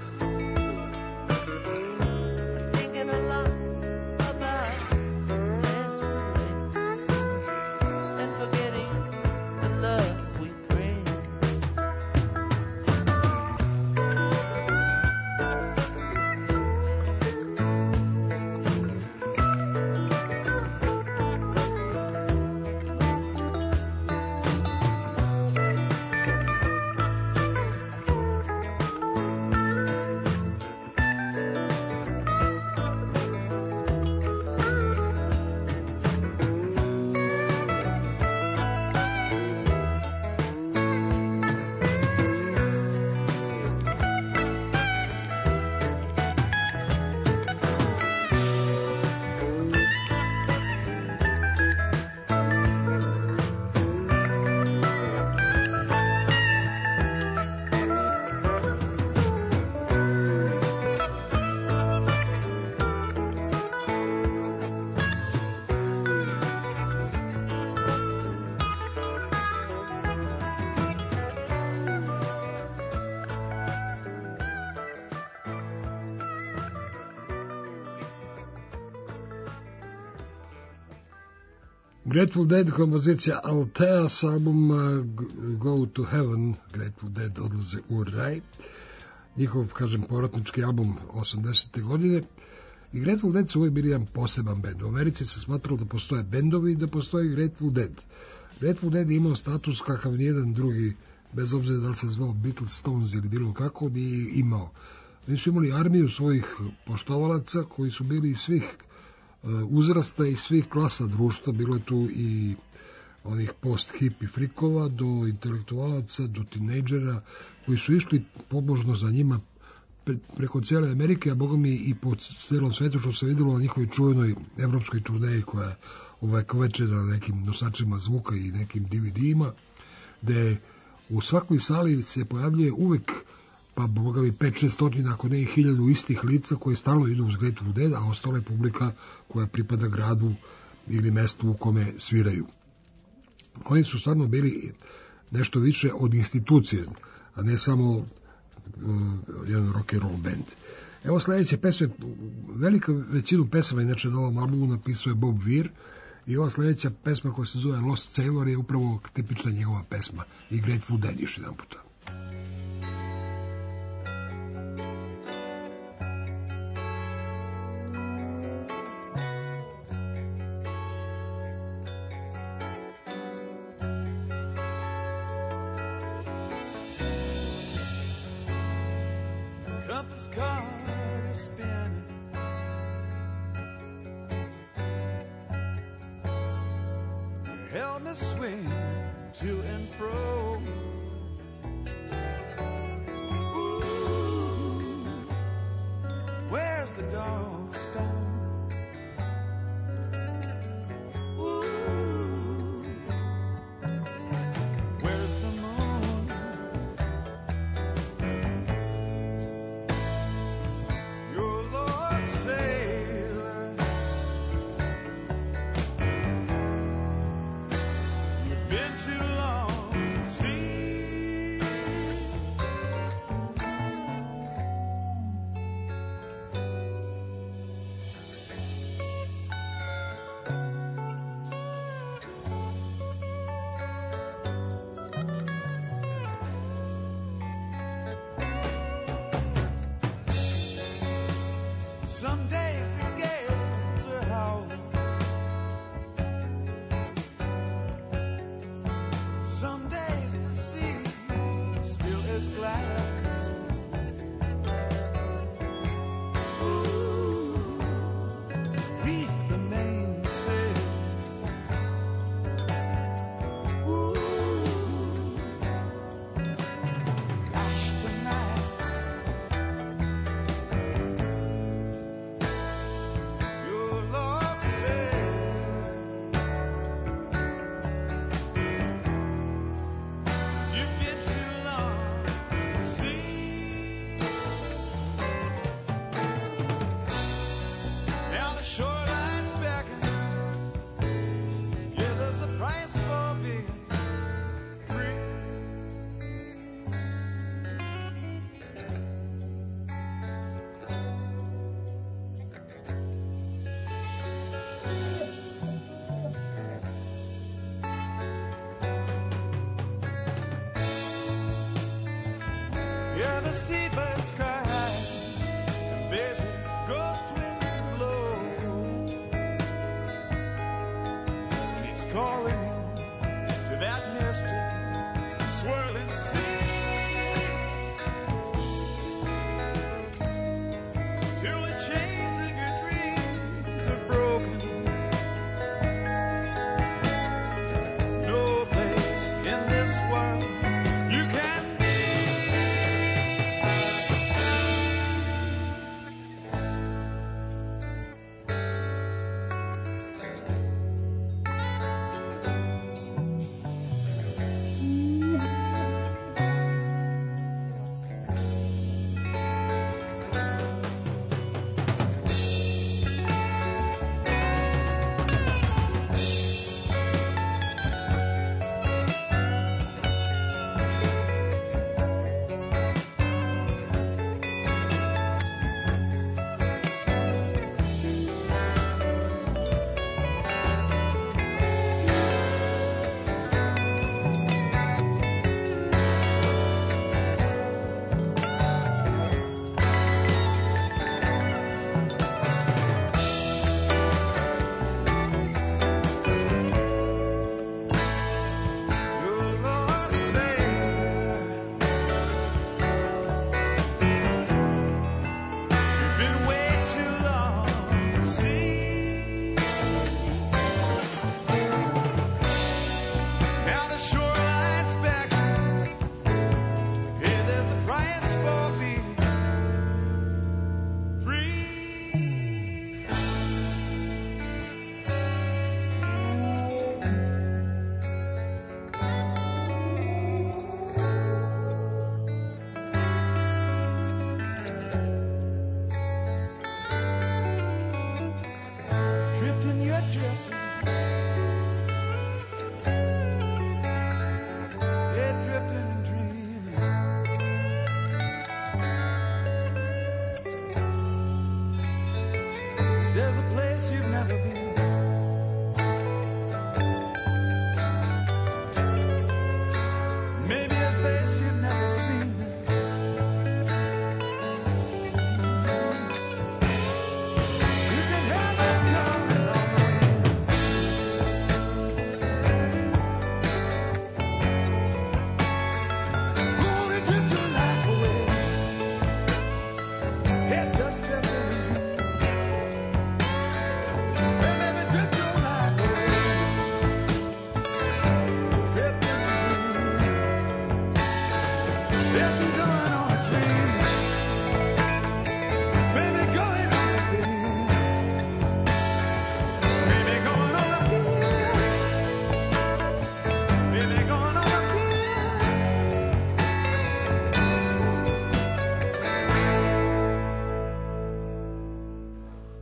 I'm thinking a lot about less and less, and forgetting the love we bring. Grateful Dead, kompozicija Althea s albuma Go to Heaven. Grateful Dead odlaze u raj. Njihov, kažem, povratnički album 80. godine. I Grateful Dead su uvijek bili jedan poseban bend. U Americi se smatralo da postoje bendovi i da postoje Grateful Dead. Grateful Dead je imao status kakav nijedan drugi, bez obzira da li se zvao Beatles, Stones ili bilo kako, nije imao. Oni su imali armiju svojih poštovalaca koji su bili iz svih uzrasta i svih klasa društva. Bilo je tu i onih post-hippie frikova do intelektualaca, do tinejdžera koji su išli pobožno za njima preko cijele Amerike, a bogami i po celom svetu, što se vidjelo na njihovoj čuvenoj evropskoj turneji koja je ovekovečena na nekim nosačima zvuka i nekim DVD-ima, gde u svakoj sali se pojavljuje uvek pa bogami 5-600, ako ne i 1000 istih lica koje stalno idu uz Grateful Dead, a ostala je publika koja pripada gradu ili mestu u kome sviraju. Oni su stvarno bili nešto više od institucije, a ne samo jedan rock and roll band. Evo sledeće pesme, velika većinu pesama inače na ovom albumu napisuje Bob Weir, i ova sledeća pesma koja se zove Lost Sailor je upravo tipična njegova pesma i Grateful Dead još jedan puta.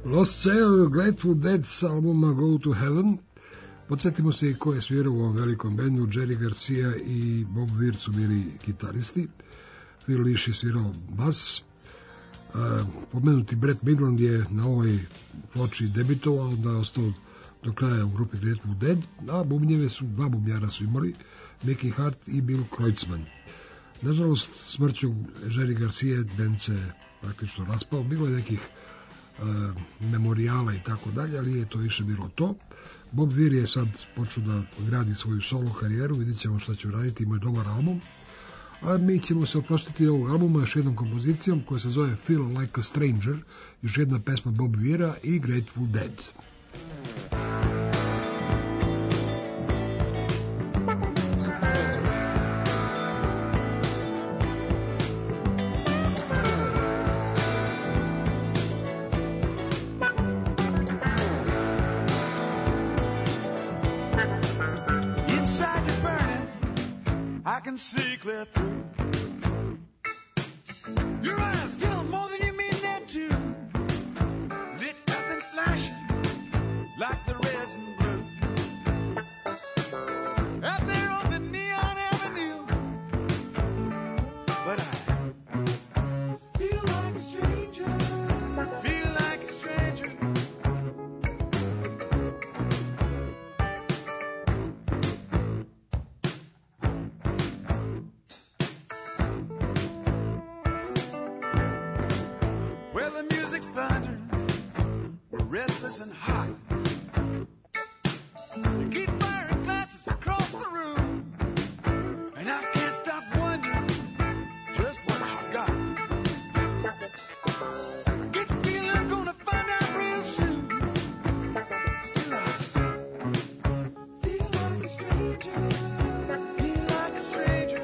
Lost Sail, Grateful Dead sa albuma Go to Heaven. Podsjetimo se i ko je svirao u ovom velikom bendu. Jerry Garcia i Bob Weir su bili gitaristi. Phil Lesh je svirao bas. Pomenuti Brett Midland je na ovoj ploči debitovao, onda je ostao do kraja u grupi Grateful Dead, a bubnjeve su, dva bubnjara su imali, Mickey Hart i Bill Kreutzmann. Nažalost, smrću Jerry Garcia bend se praktično raspao. Bilo je nekih memorijala i tako dalje, ali je to više bilo to. Bob Weir je sad počeo da gradi svoju solo karijeru, vidjet ćemo šta će raditi, ima dobar album. A mi ćemo se oprostiti ovog albuma još jednom kompozicijom koja se zove Feel Like a Stranger, još jedna pesma Bob Weira i Grateful Dead. See clear through. Your eyes tell more than you mean them to. Lit up and flashing like the reds and blues. Out there on the neon avenue. But I feel like a stranger. Feel like a stranger. Thunder, we're restless and hot. You keep firing glances across the room, and I can't stop wondering just what you got. I get the feeling I'm gonna find out real soon. Still I feel like a stranger. Feel like a stranger.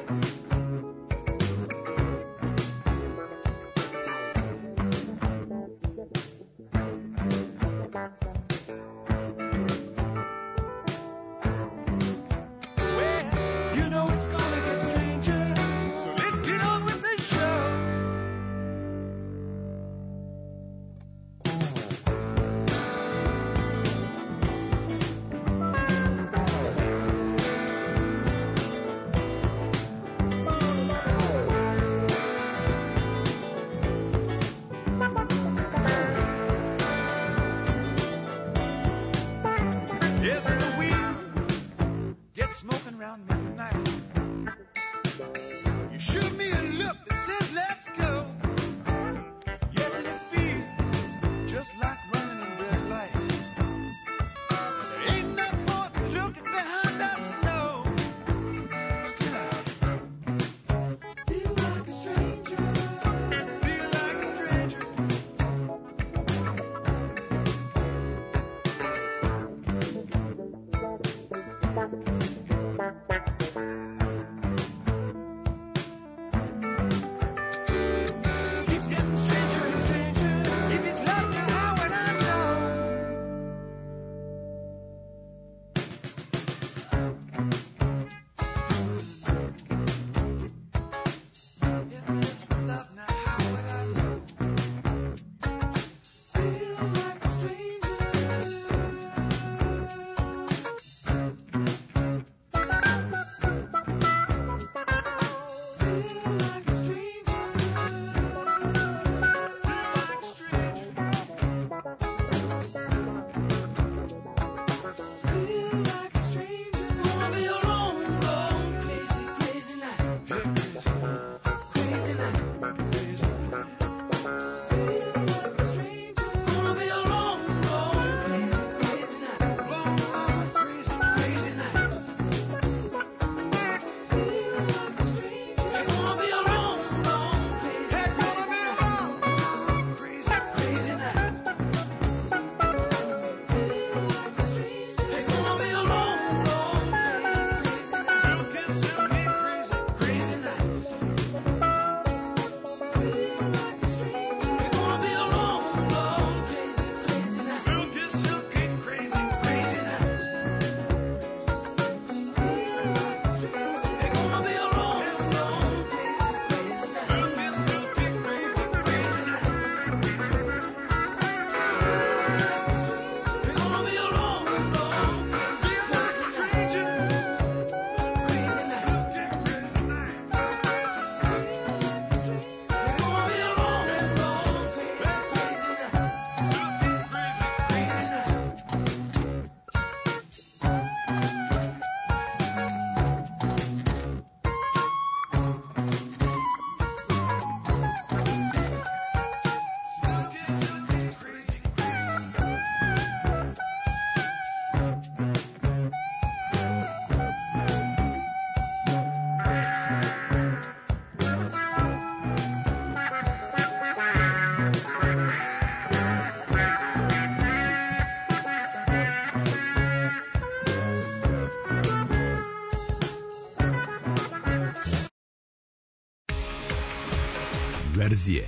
verzije.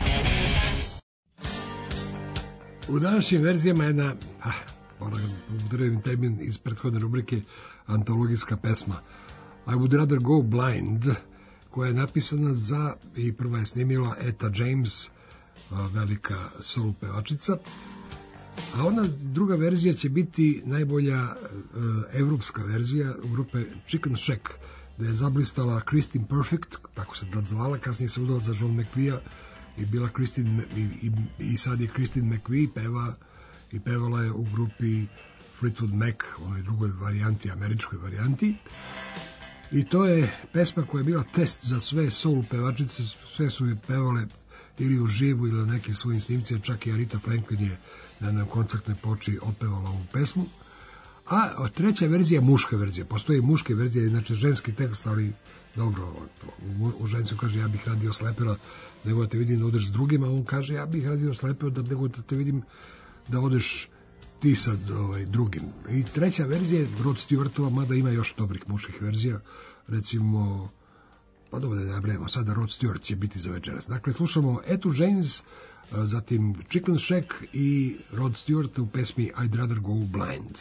U današnjim verzijama jedna, moram upotrebiti termin iz prethodne rubrike, antologijska pesma I Would Rather Go Blind, koja je napisana za, i prva je snimila Etta James, velika soul pevačica, a ona druga verzija će biti najbolja evropska verzija grupe Chicken Shack, gde je zablistala Christine Perfect, tako se tad zvala, kasnije se udala za John McVie i bila Christine, i sad je Christine McVie, pevala je u grupi Fleetwood Mac, onoj drugoj varijanti, američkoj varijanti. I to je pesma koja je bila test za sve soul pevačice, sve su je pevale ili u živu ili na nekim svojim snimcima, čak i Aretha Franklin je na jednom koncertnoj ploči otpevala ovu pesmu. A treća verzija je muška verzija. Postoji muške verzije, znači ženski tekst, ali dobro, u žencu kaže ja bih radio slepera nego da te vidim da odeš s drugima, a on kaže ja bih radio slepera nego da te vidim da odeš ti sad drugim. I treća verzija je Rod Stewartova, mada ima još dobrih muških verzija, recimo, pa dobro da ne nabrajemo, sada Rod Stewart će biti za večeras. Dakle, slušamo Etta James, zatim Chicken Shack i Rod Stewart u pesmi I'd Rather Go Blind.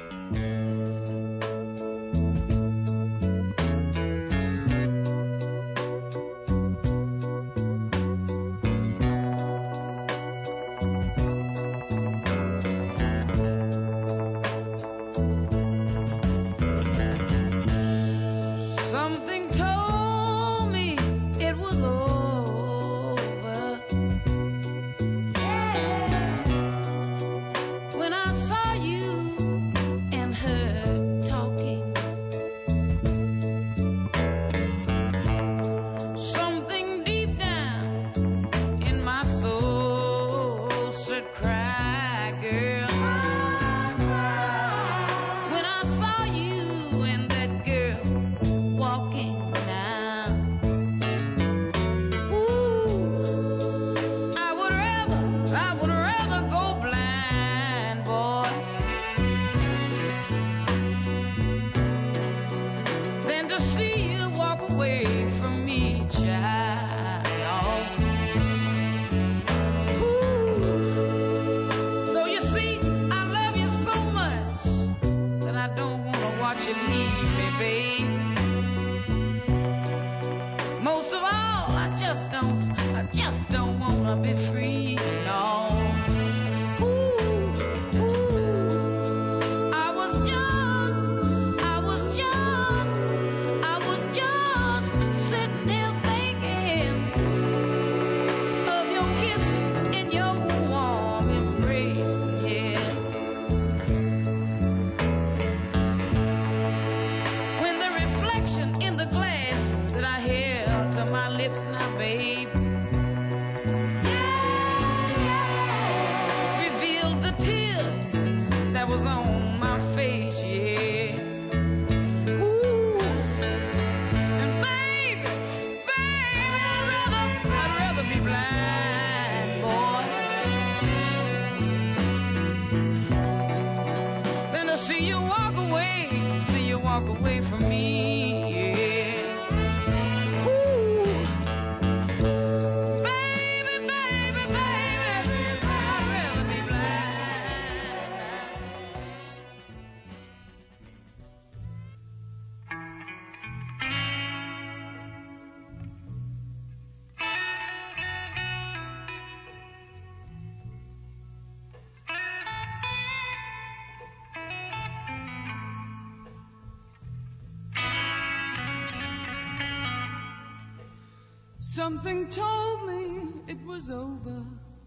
Something told me it was over.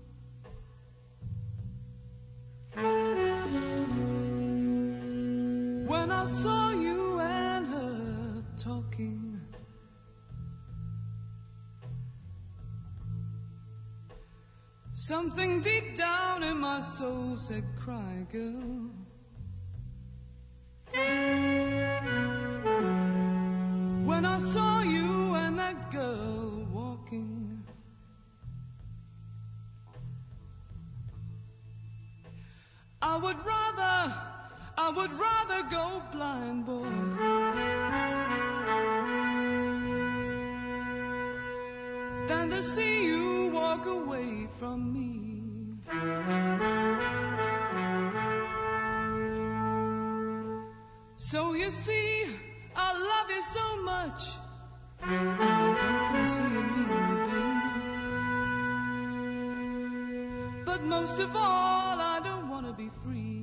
When I saw you and her talking, something deep down in my soul said, cry, girl. When I saw you and that girl walking, I would rather go blind, boy, than to see you walk from me. So you see, I love you so much, and I don't want to see you leave me, baby. But most of all, I don't want to be free.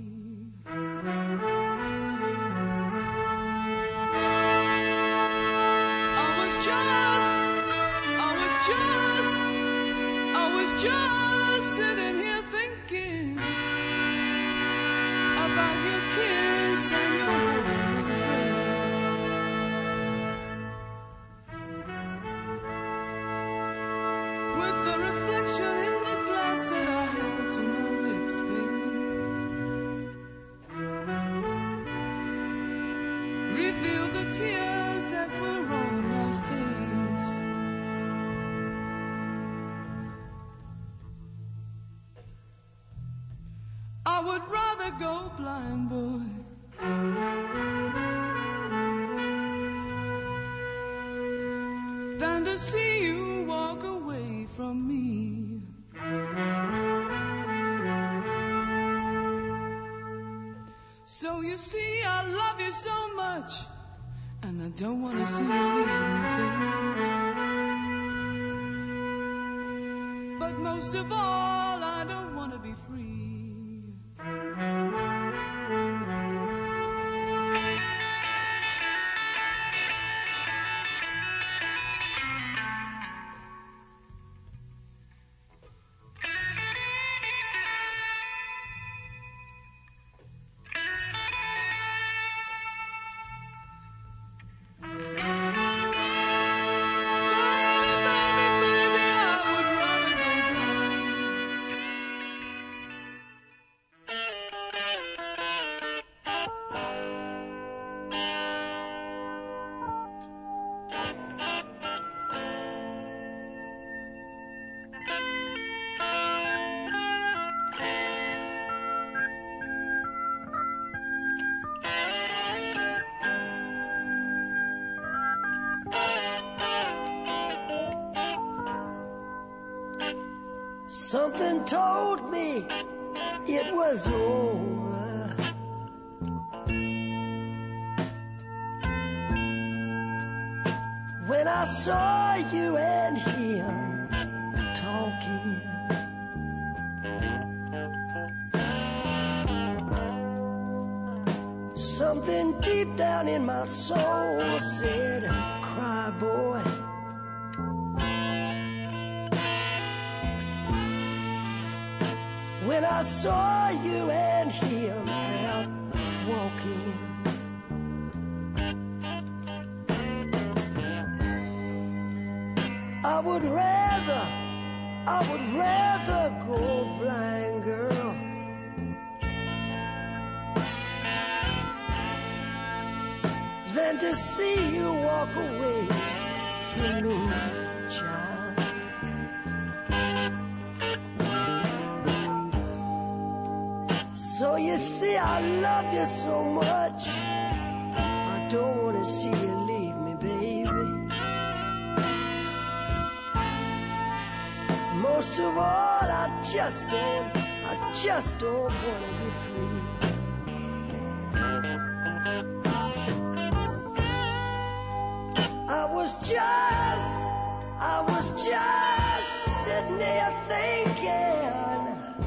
I was just sitting here thinking about your kiss and your warm embrace. With the reflection in the glass that I held to my lips, baby, revealed the tears that were on my face. I would rather go blind, boy, than to see you walk away from me. So you see, I love you so much, and I don't want to see you leave me, baby. But most of all, I don't want to be free. Something told me it was over. When I saw you and him talking, something deep down in my soul said, cry, boy. When I saw you and him out walking, I would rather go blind, girl, than to see you walk away from me, child. So you see, I love you so much, I don't want to see you leave me, baby. Most of all, I just don't want to be free. I was just sitting there thinking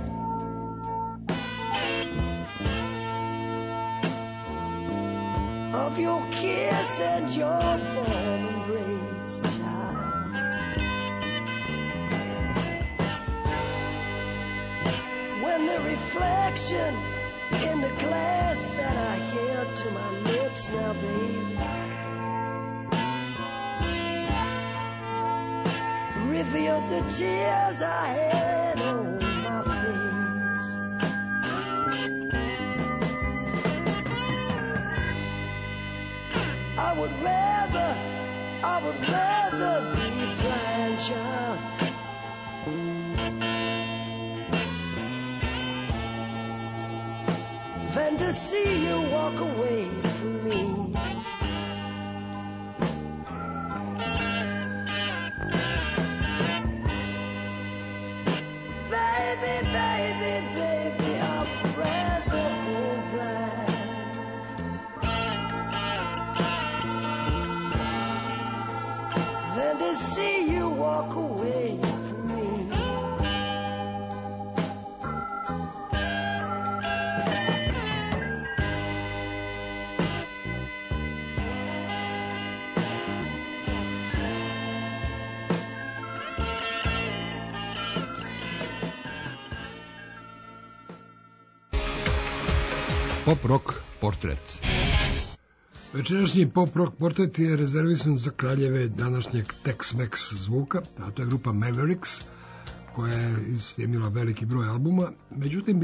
of your kiss and your warm embrace, child. When the reflection in the glass that I held to my lips now, baby, revealed the tears I had on my face. I would rather be blind, child, than to see you walk away from me. Baby, baby, baby, I'd rather go blind than to see you walk away from me. Pop rock portret. Večerašnji pop rock portret je rezervisan za kraljeve današnjeg Tex-Mex zvuka, a to je grupa Mavericks, koja je snimila veliki broj albuma. Međutim,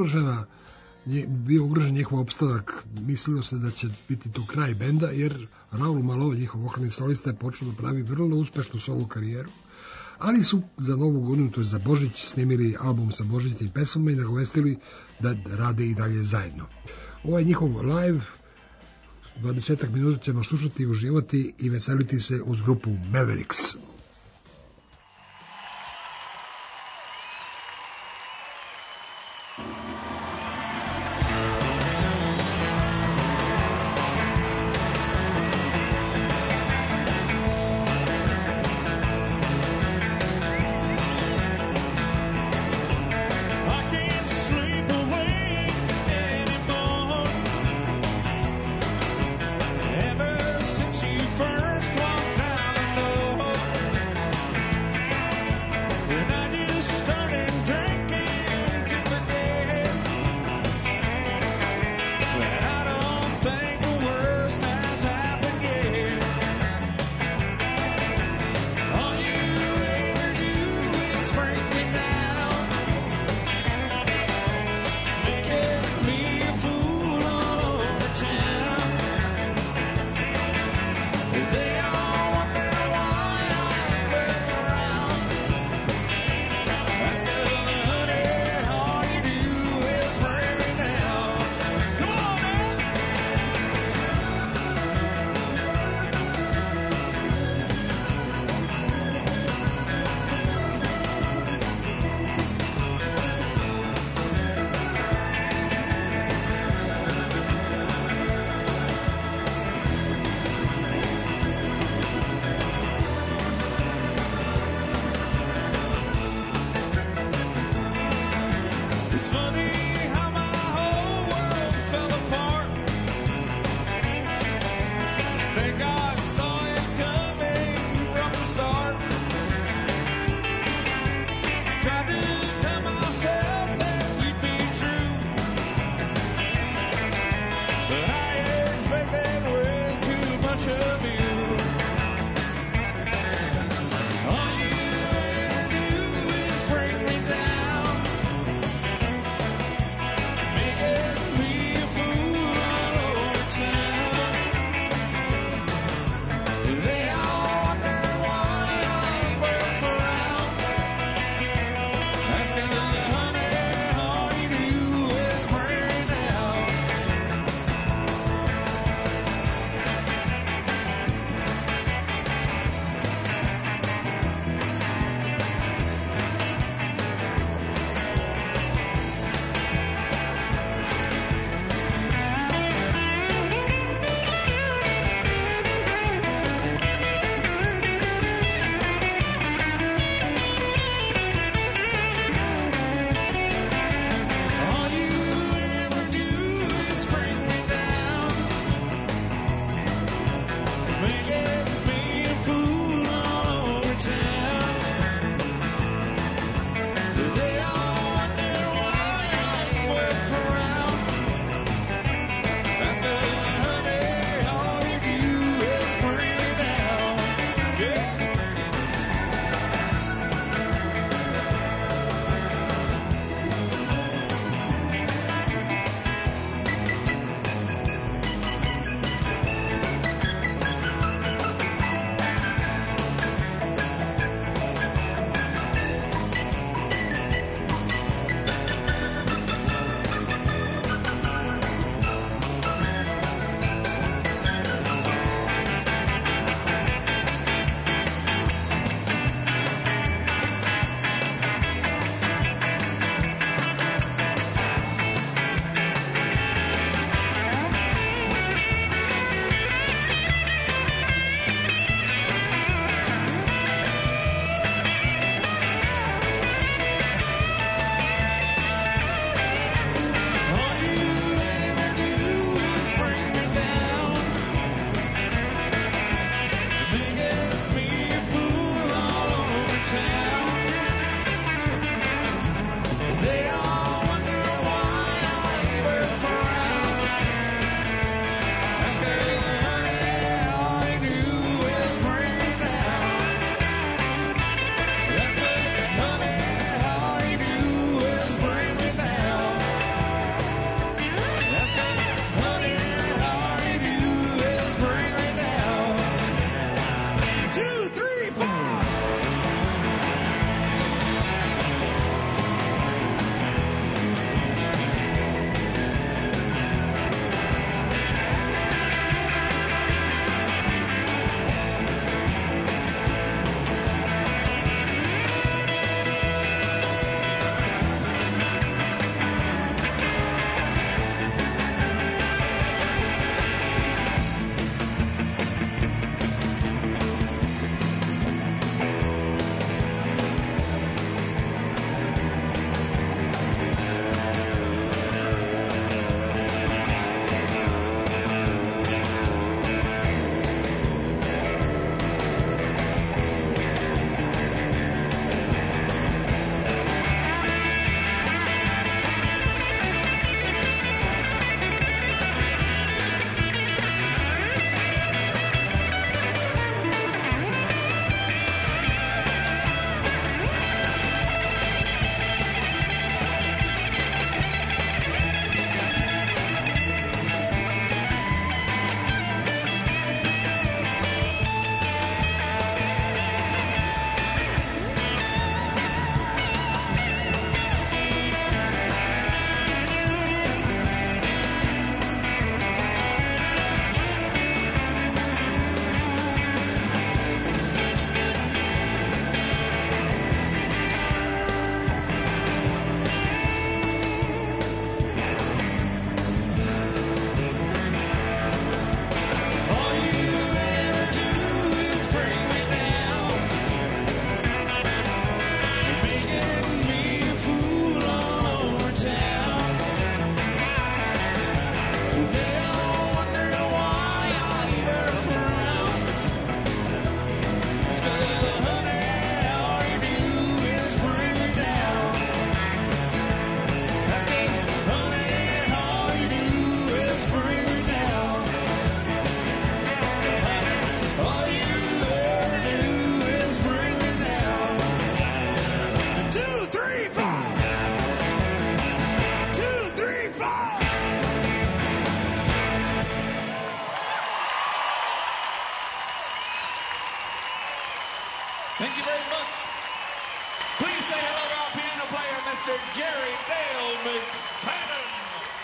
bio ugrožen njihov opstanak. Mislilo se da će biti to kraj benda, jer Raul Malo, njihov vokalni solista, je počeo da pravi vrlo uspešnu solo karijeru, ali su za Novu godinu, to je za Božić, snimili album sa božićnim pesmama i nagovestili da rade i dalje zajedno. Ovaj njihov live 20 minuta ćemo slušati, uživati i veseliti se uz grupu Mavericks. Ever since you first walked down the road, McFadden.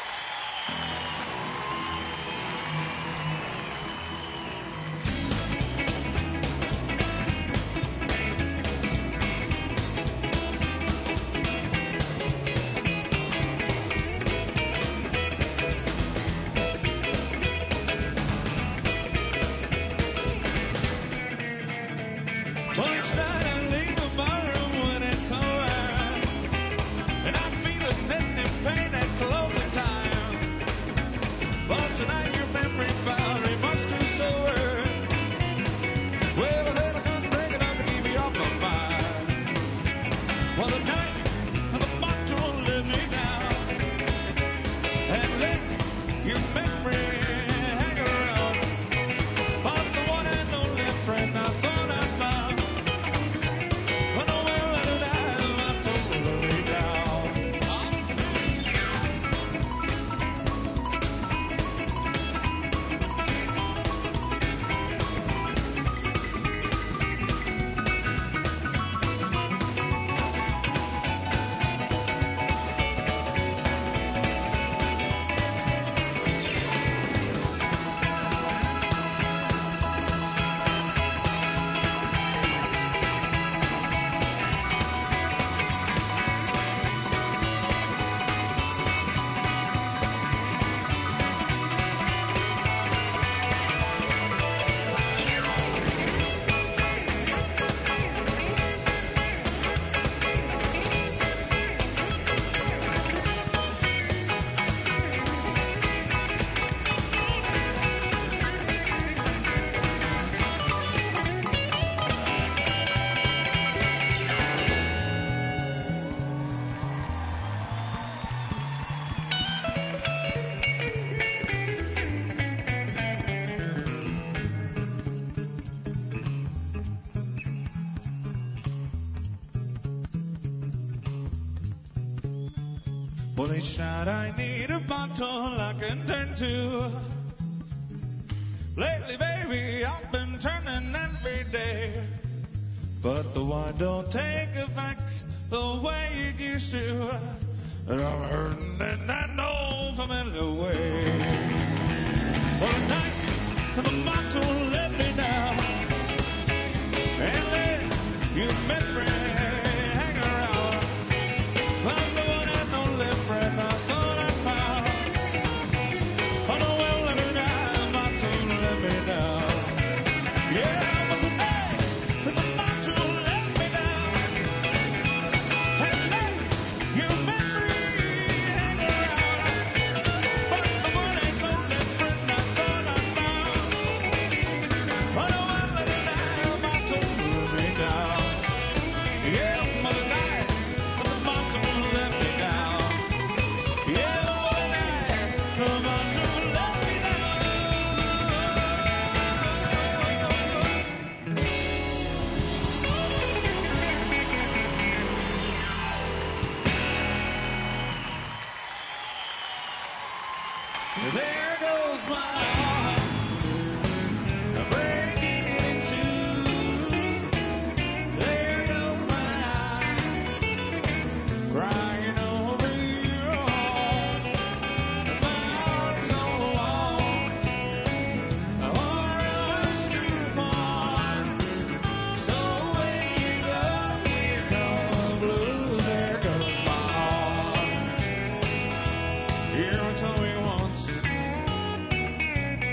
Well, each night I leave the barroom when it's over, and I feel an empty pain at closing time. But tonight your memory found me much too sore. Well, I had a gun break it up to keep me off my mind. Well, the night and the bottle let me down, and let your memory hang around. But the one and only friend I thought I found. Well, each night I need a bottle I can turn to. Lately, baby, I've been turning every day, but the wine don't take effect the way it used to. And I'm hurting in that no familiar way. Well, the night and the bottle let me down, and let your memory hang around. I'm the one and only friend I thought I found. Oh, no, well, let me down, my team let me down. Yeah, but tonight, the bottle let me down, and let your memory hang around. But the one and only friend I thought I found. Oh, no, well, let me down, my team let me down. Yeah, but tonight, the bottle let me down. Yeah, but tonight, the bottle let me down. There goes my heart breaking in two. There go my eyes crying over your heart. My arms so long, rush too far. So when you go, here come blues. There goes my heart. You told me once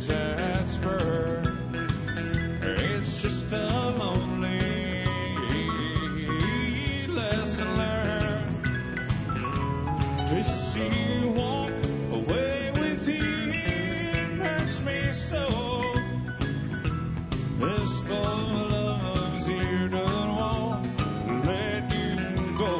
blues at Spur. It's just a lonely lesson learned to see you walk away with him hurts me so. This fall love's here done won't let you go.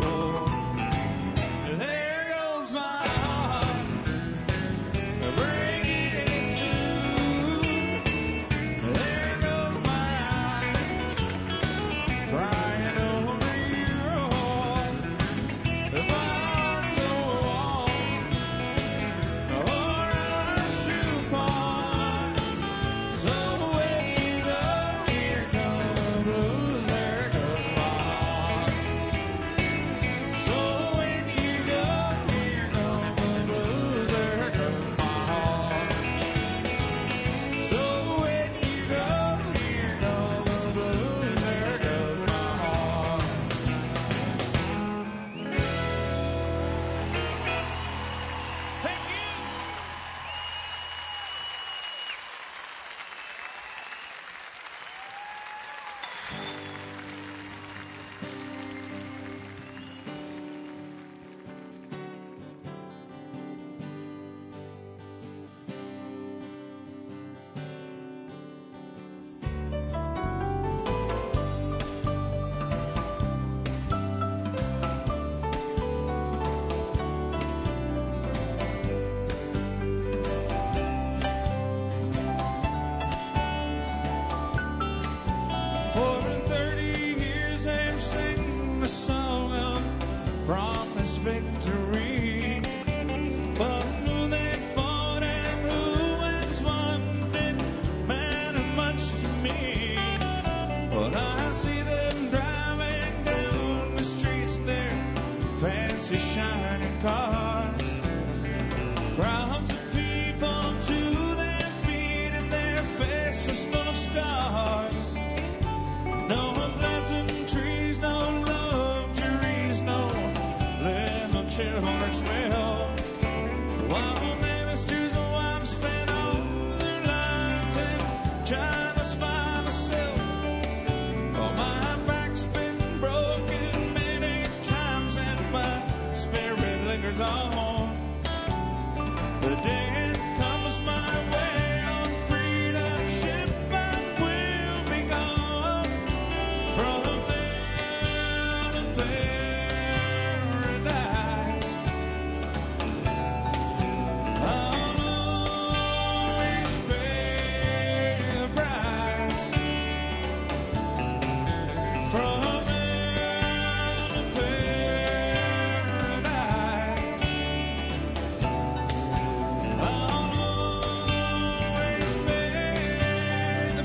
There goes my heart breaking in two. There goes my eyes crying over your heart. If my heart's so warm, or us too far. So when you go, here come the blues. There goes my heart. So when you go, here come the blues. There goes my heart. So when you go, here come the blues. There goes my heart. Thank you. For 30 years I've sing the song of promised victory. But who they fought and who has won didn't matter much to me. But I see them driving down the streets in their fancy shining cars. Crowds of people to their feet and their faces full of scars. No pleasantries, no luxuries, no little children's will. While ministers and wives spend all their lives in China's finest silk. Oh, my back's been broken many times and my spirit lingers on. The day it comes my way on freedom ship I will be gone. From there to paradise, I'll always pay the price. From there to paradise, I'll always pay the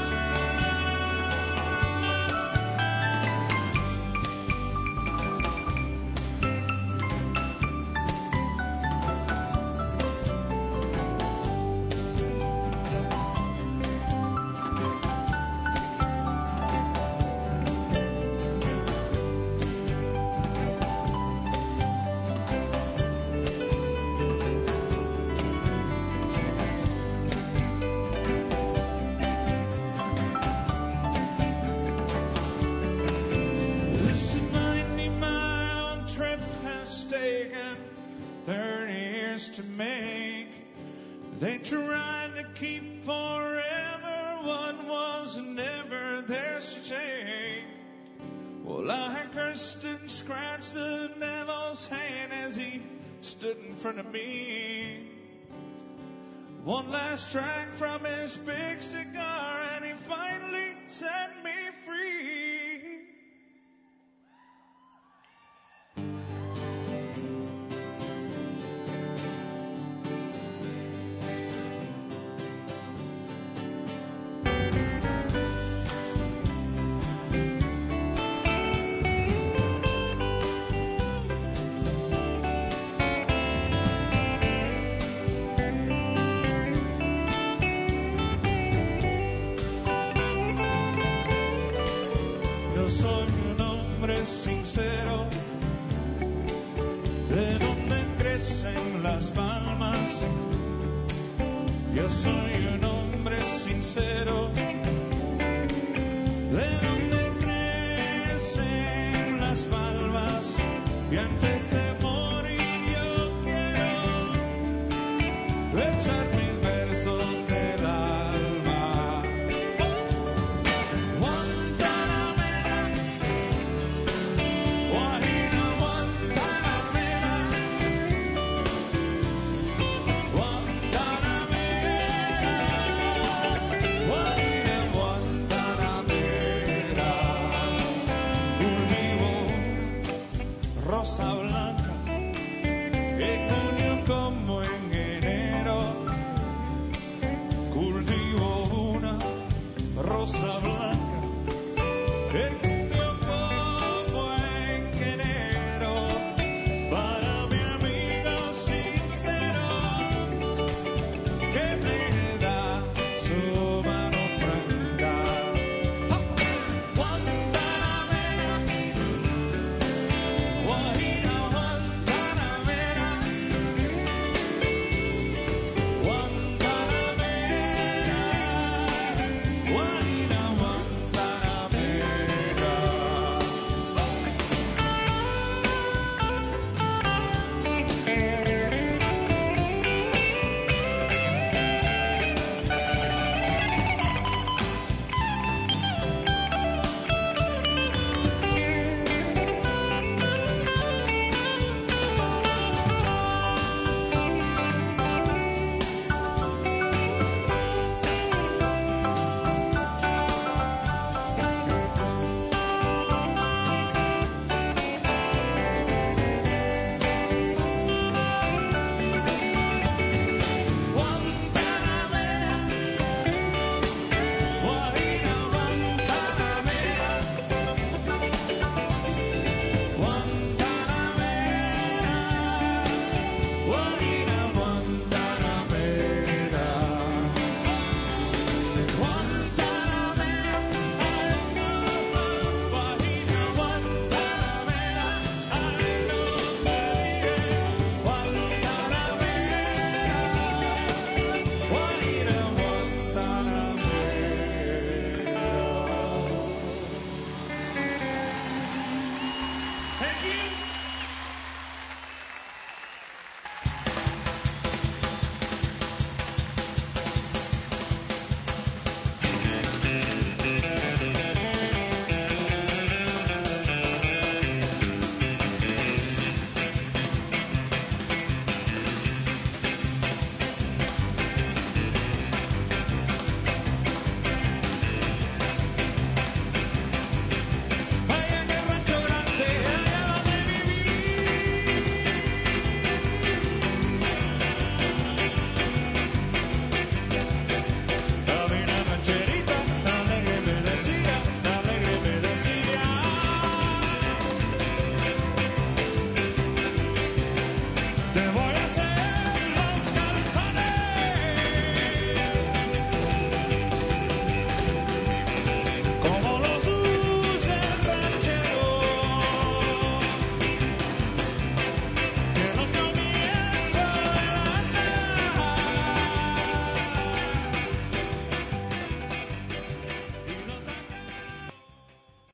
This 90-mile trip has taken 30 years to make. They tried to keep forever what was never theirs to take. Well, I cursed and scratched the devil's hand as he stood in front of me. One last drag from his big cigar and he finally set me free. Yo soy un hombre sincero, de donde crecen las palmas. Yo soy un večer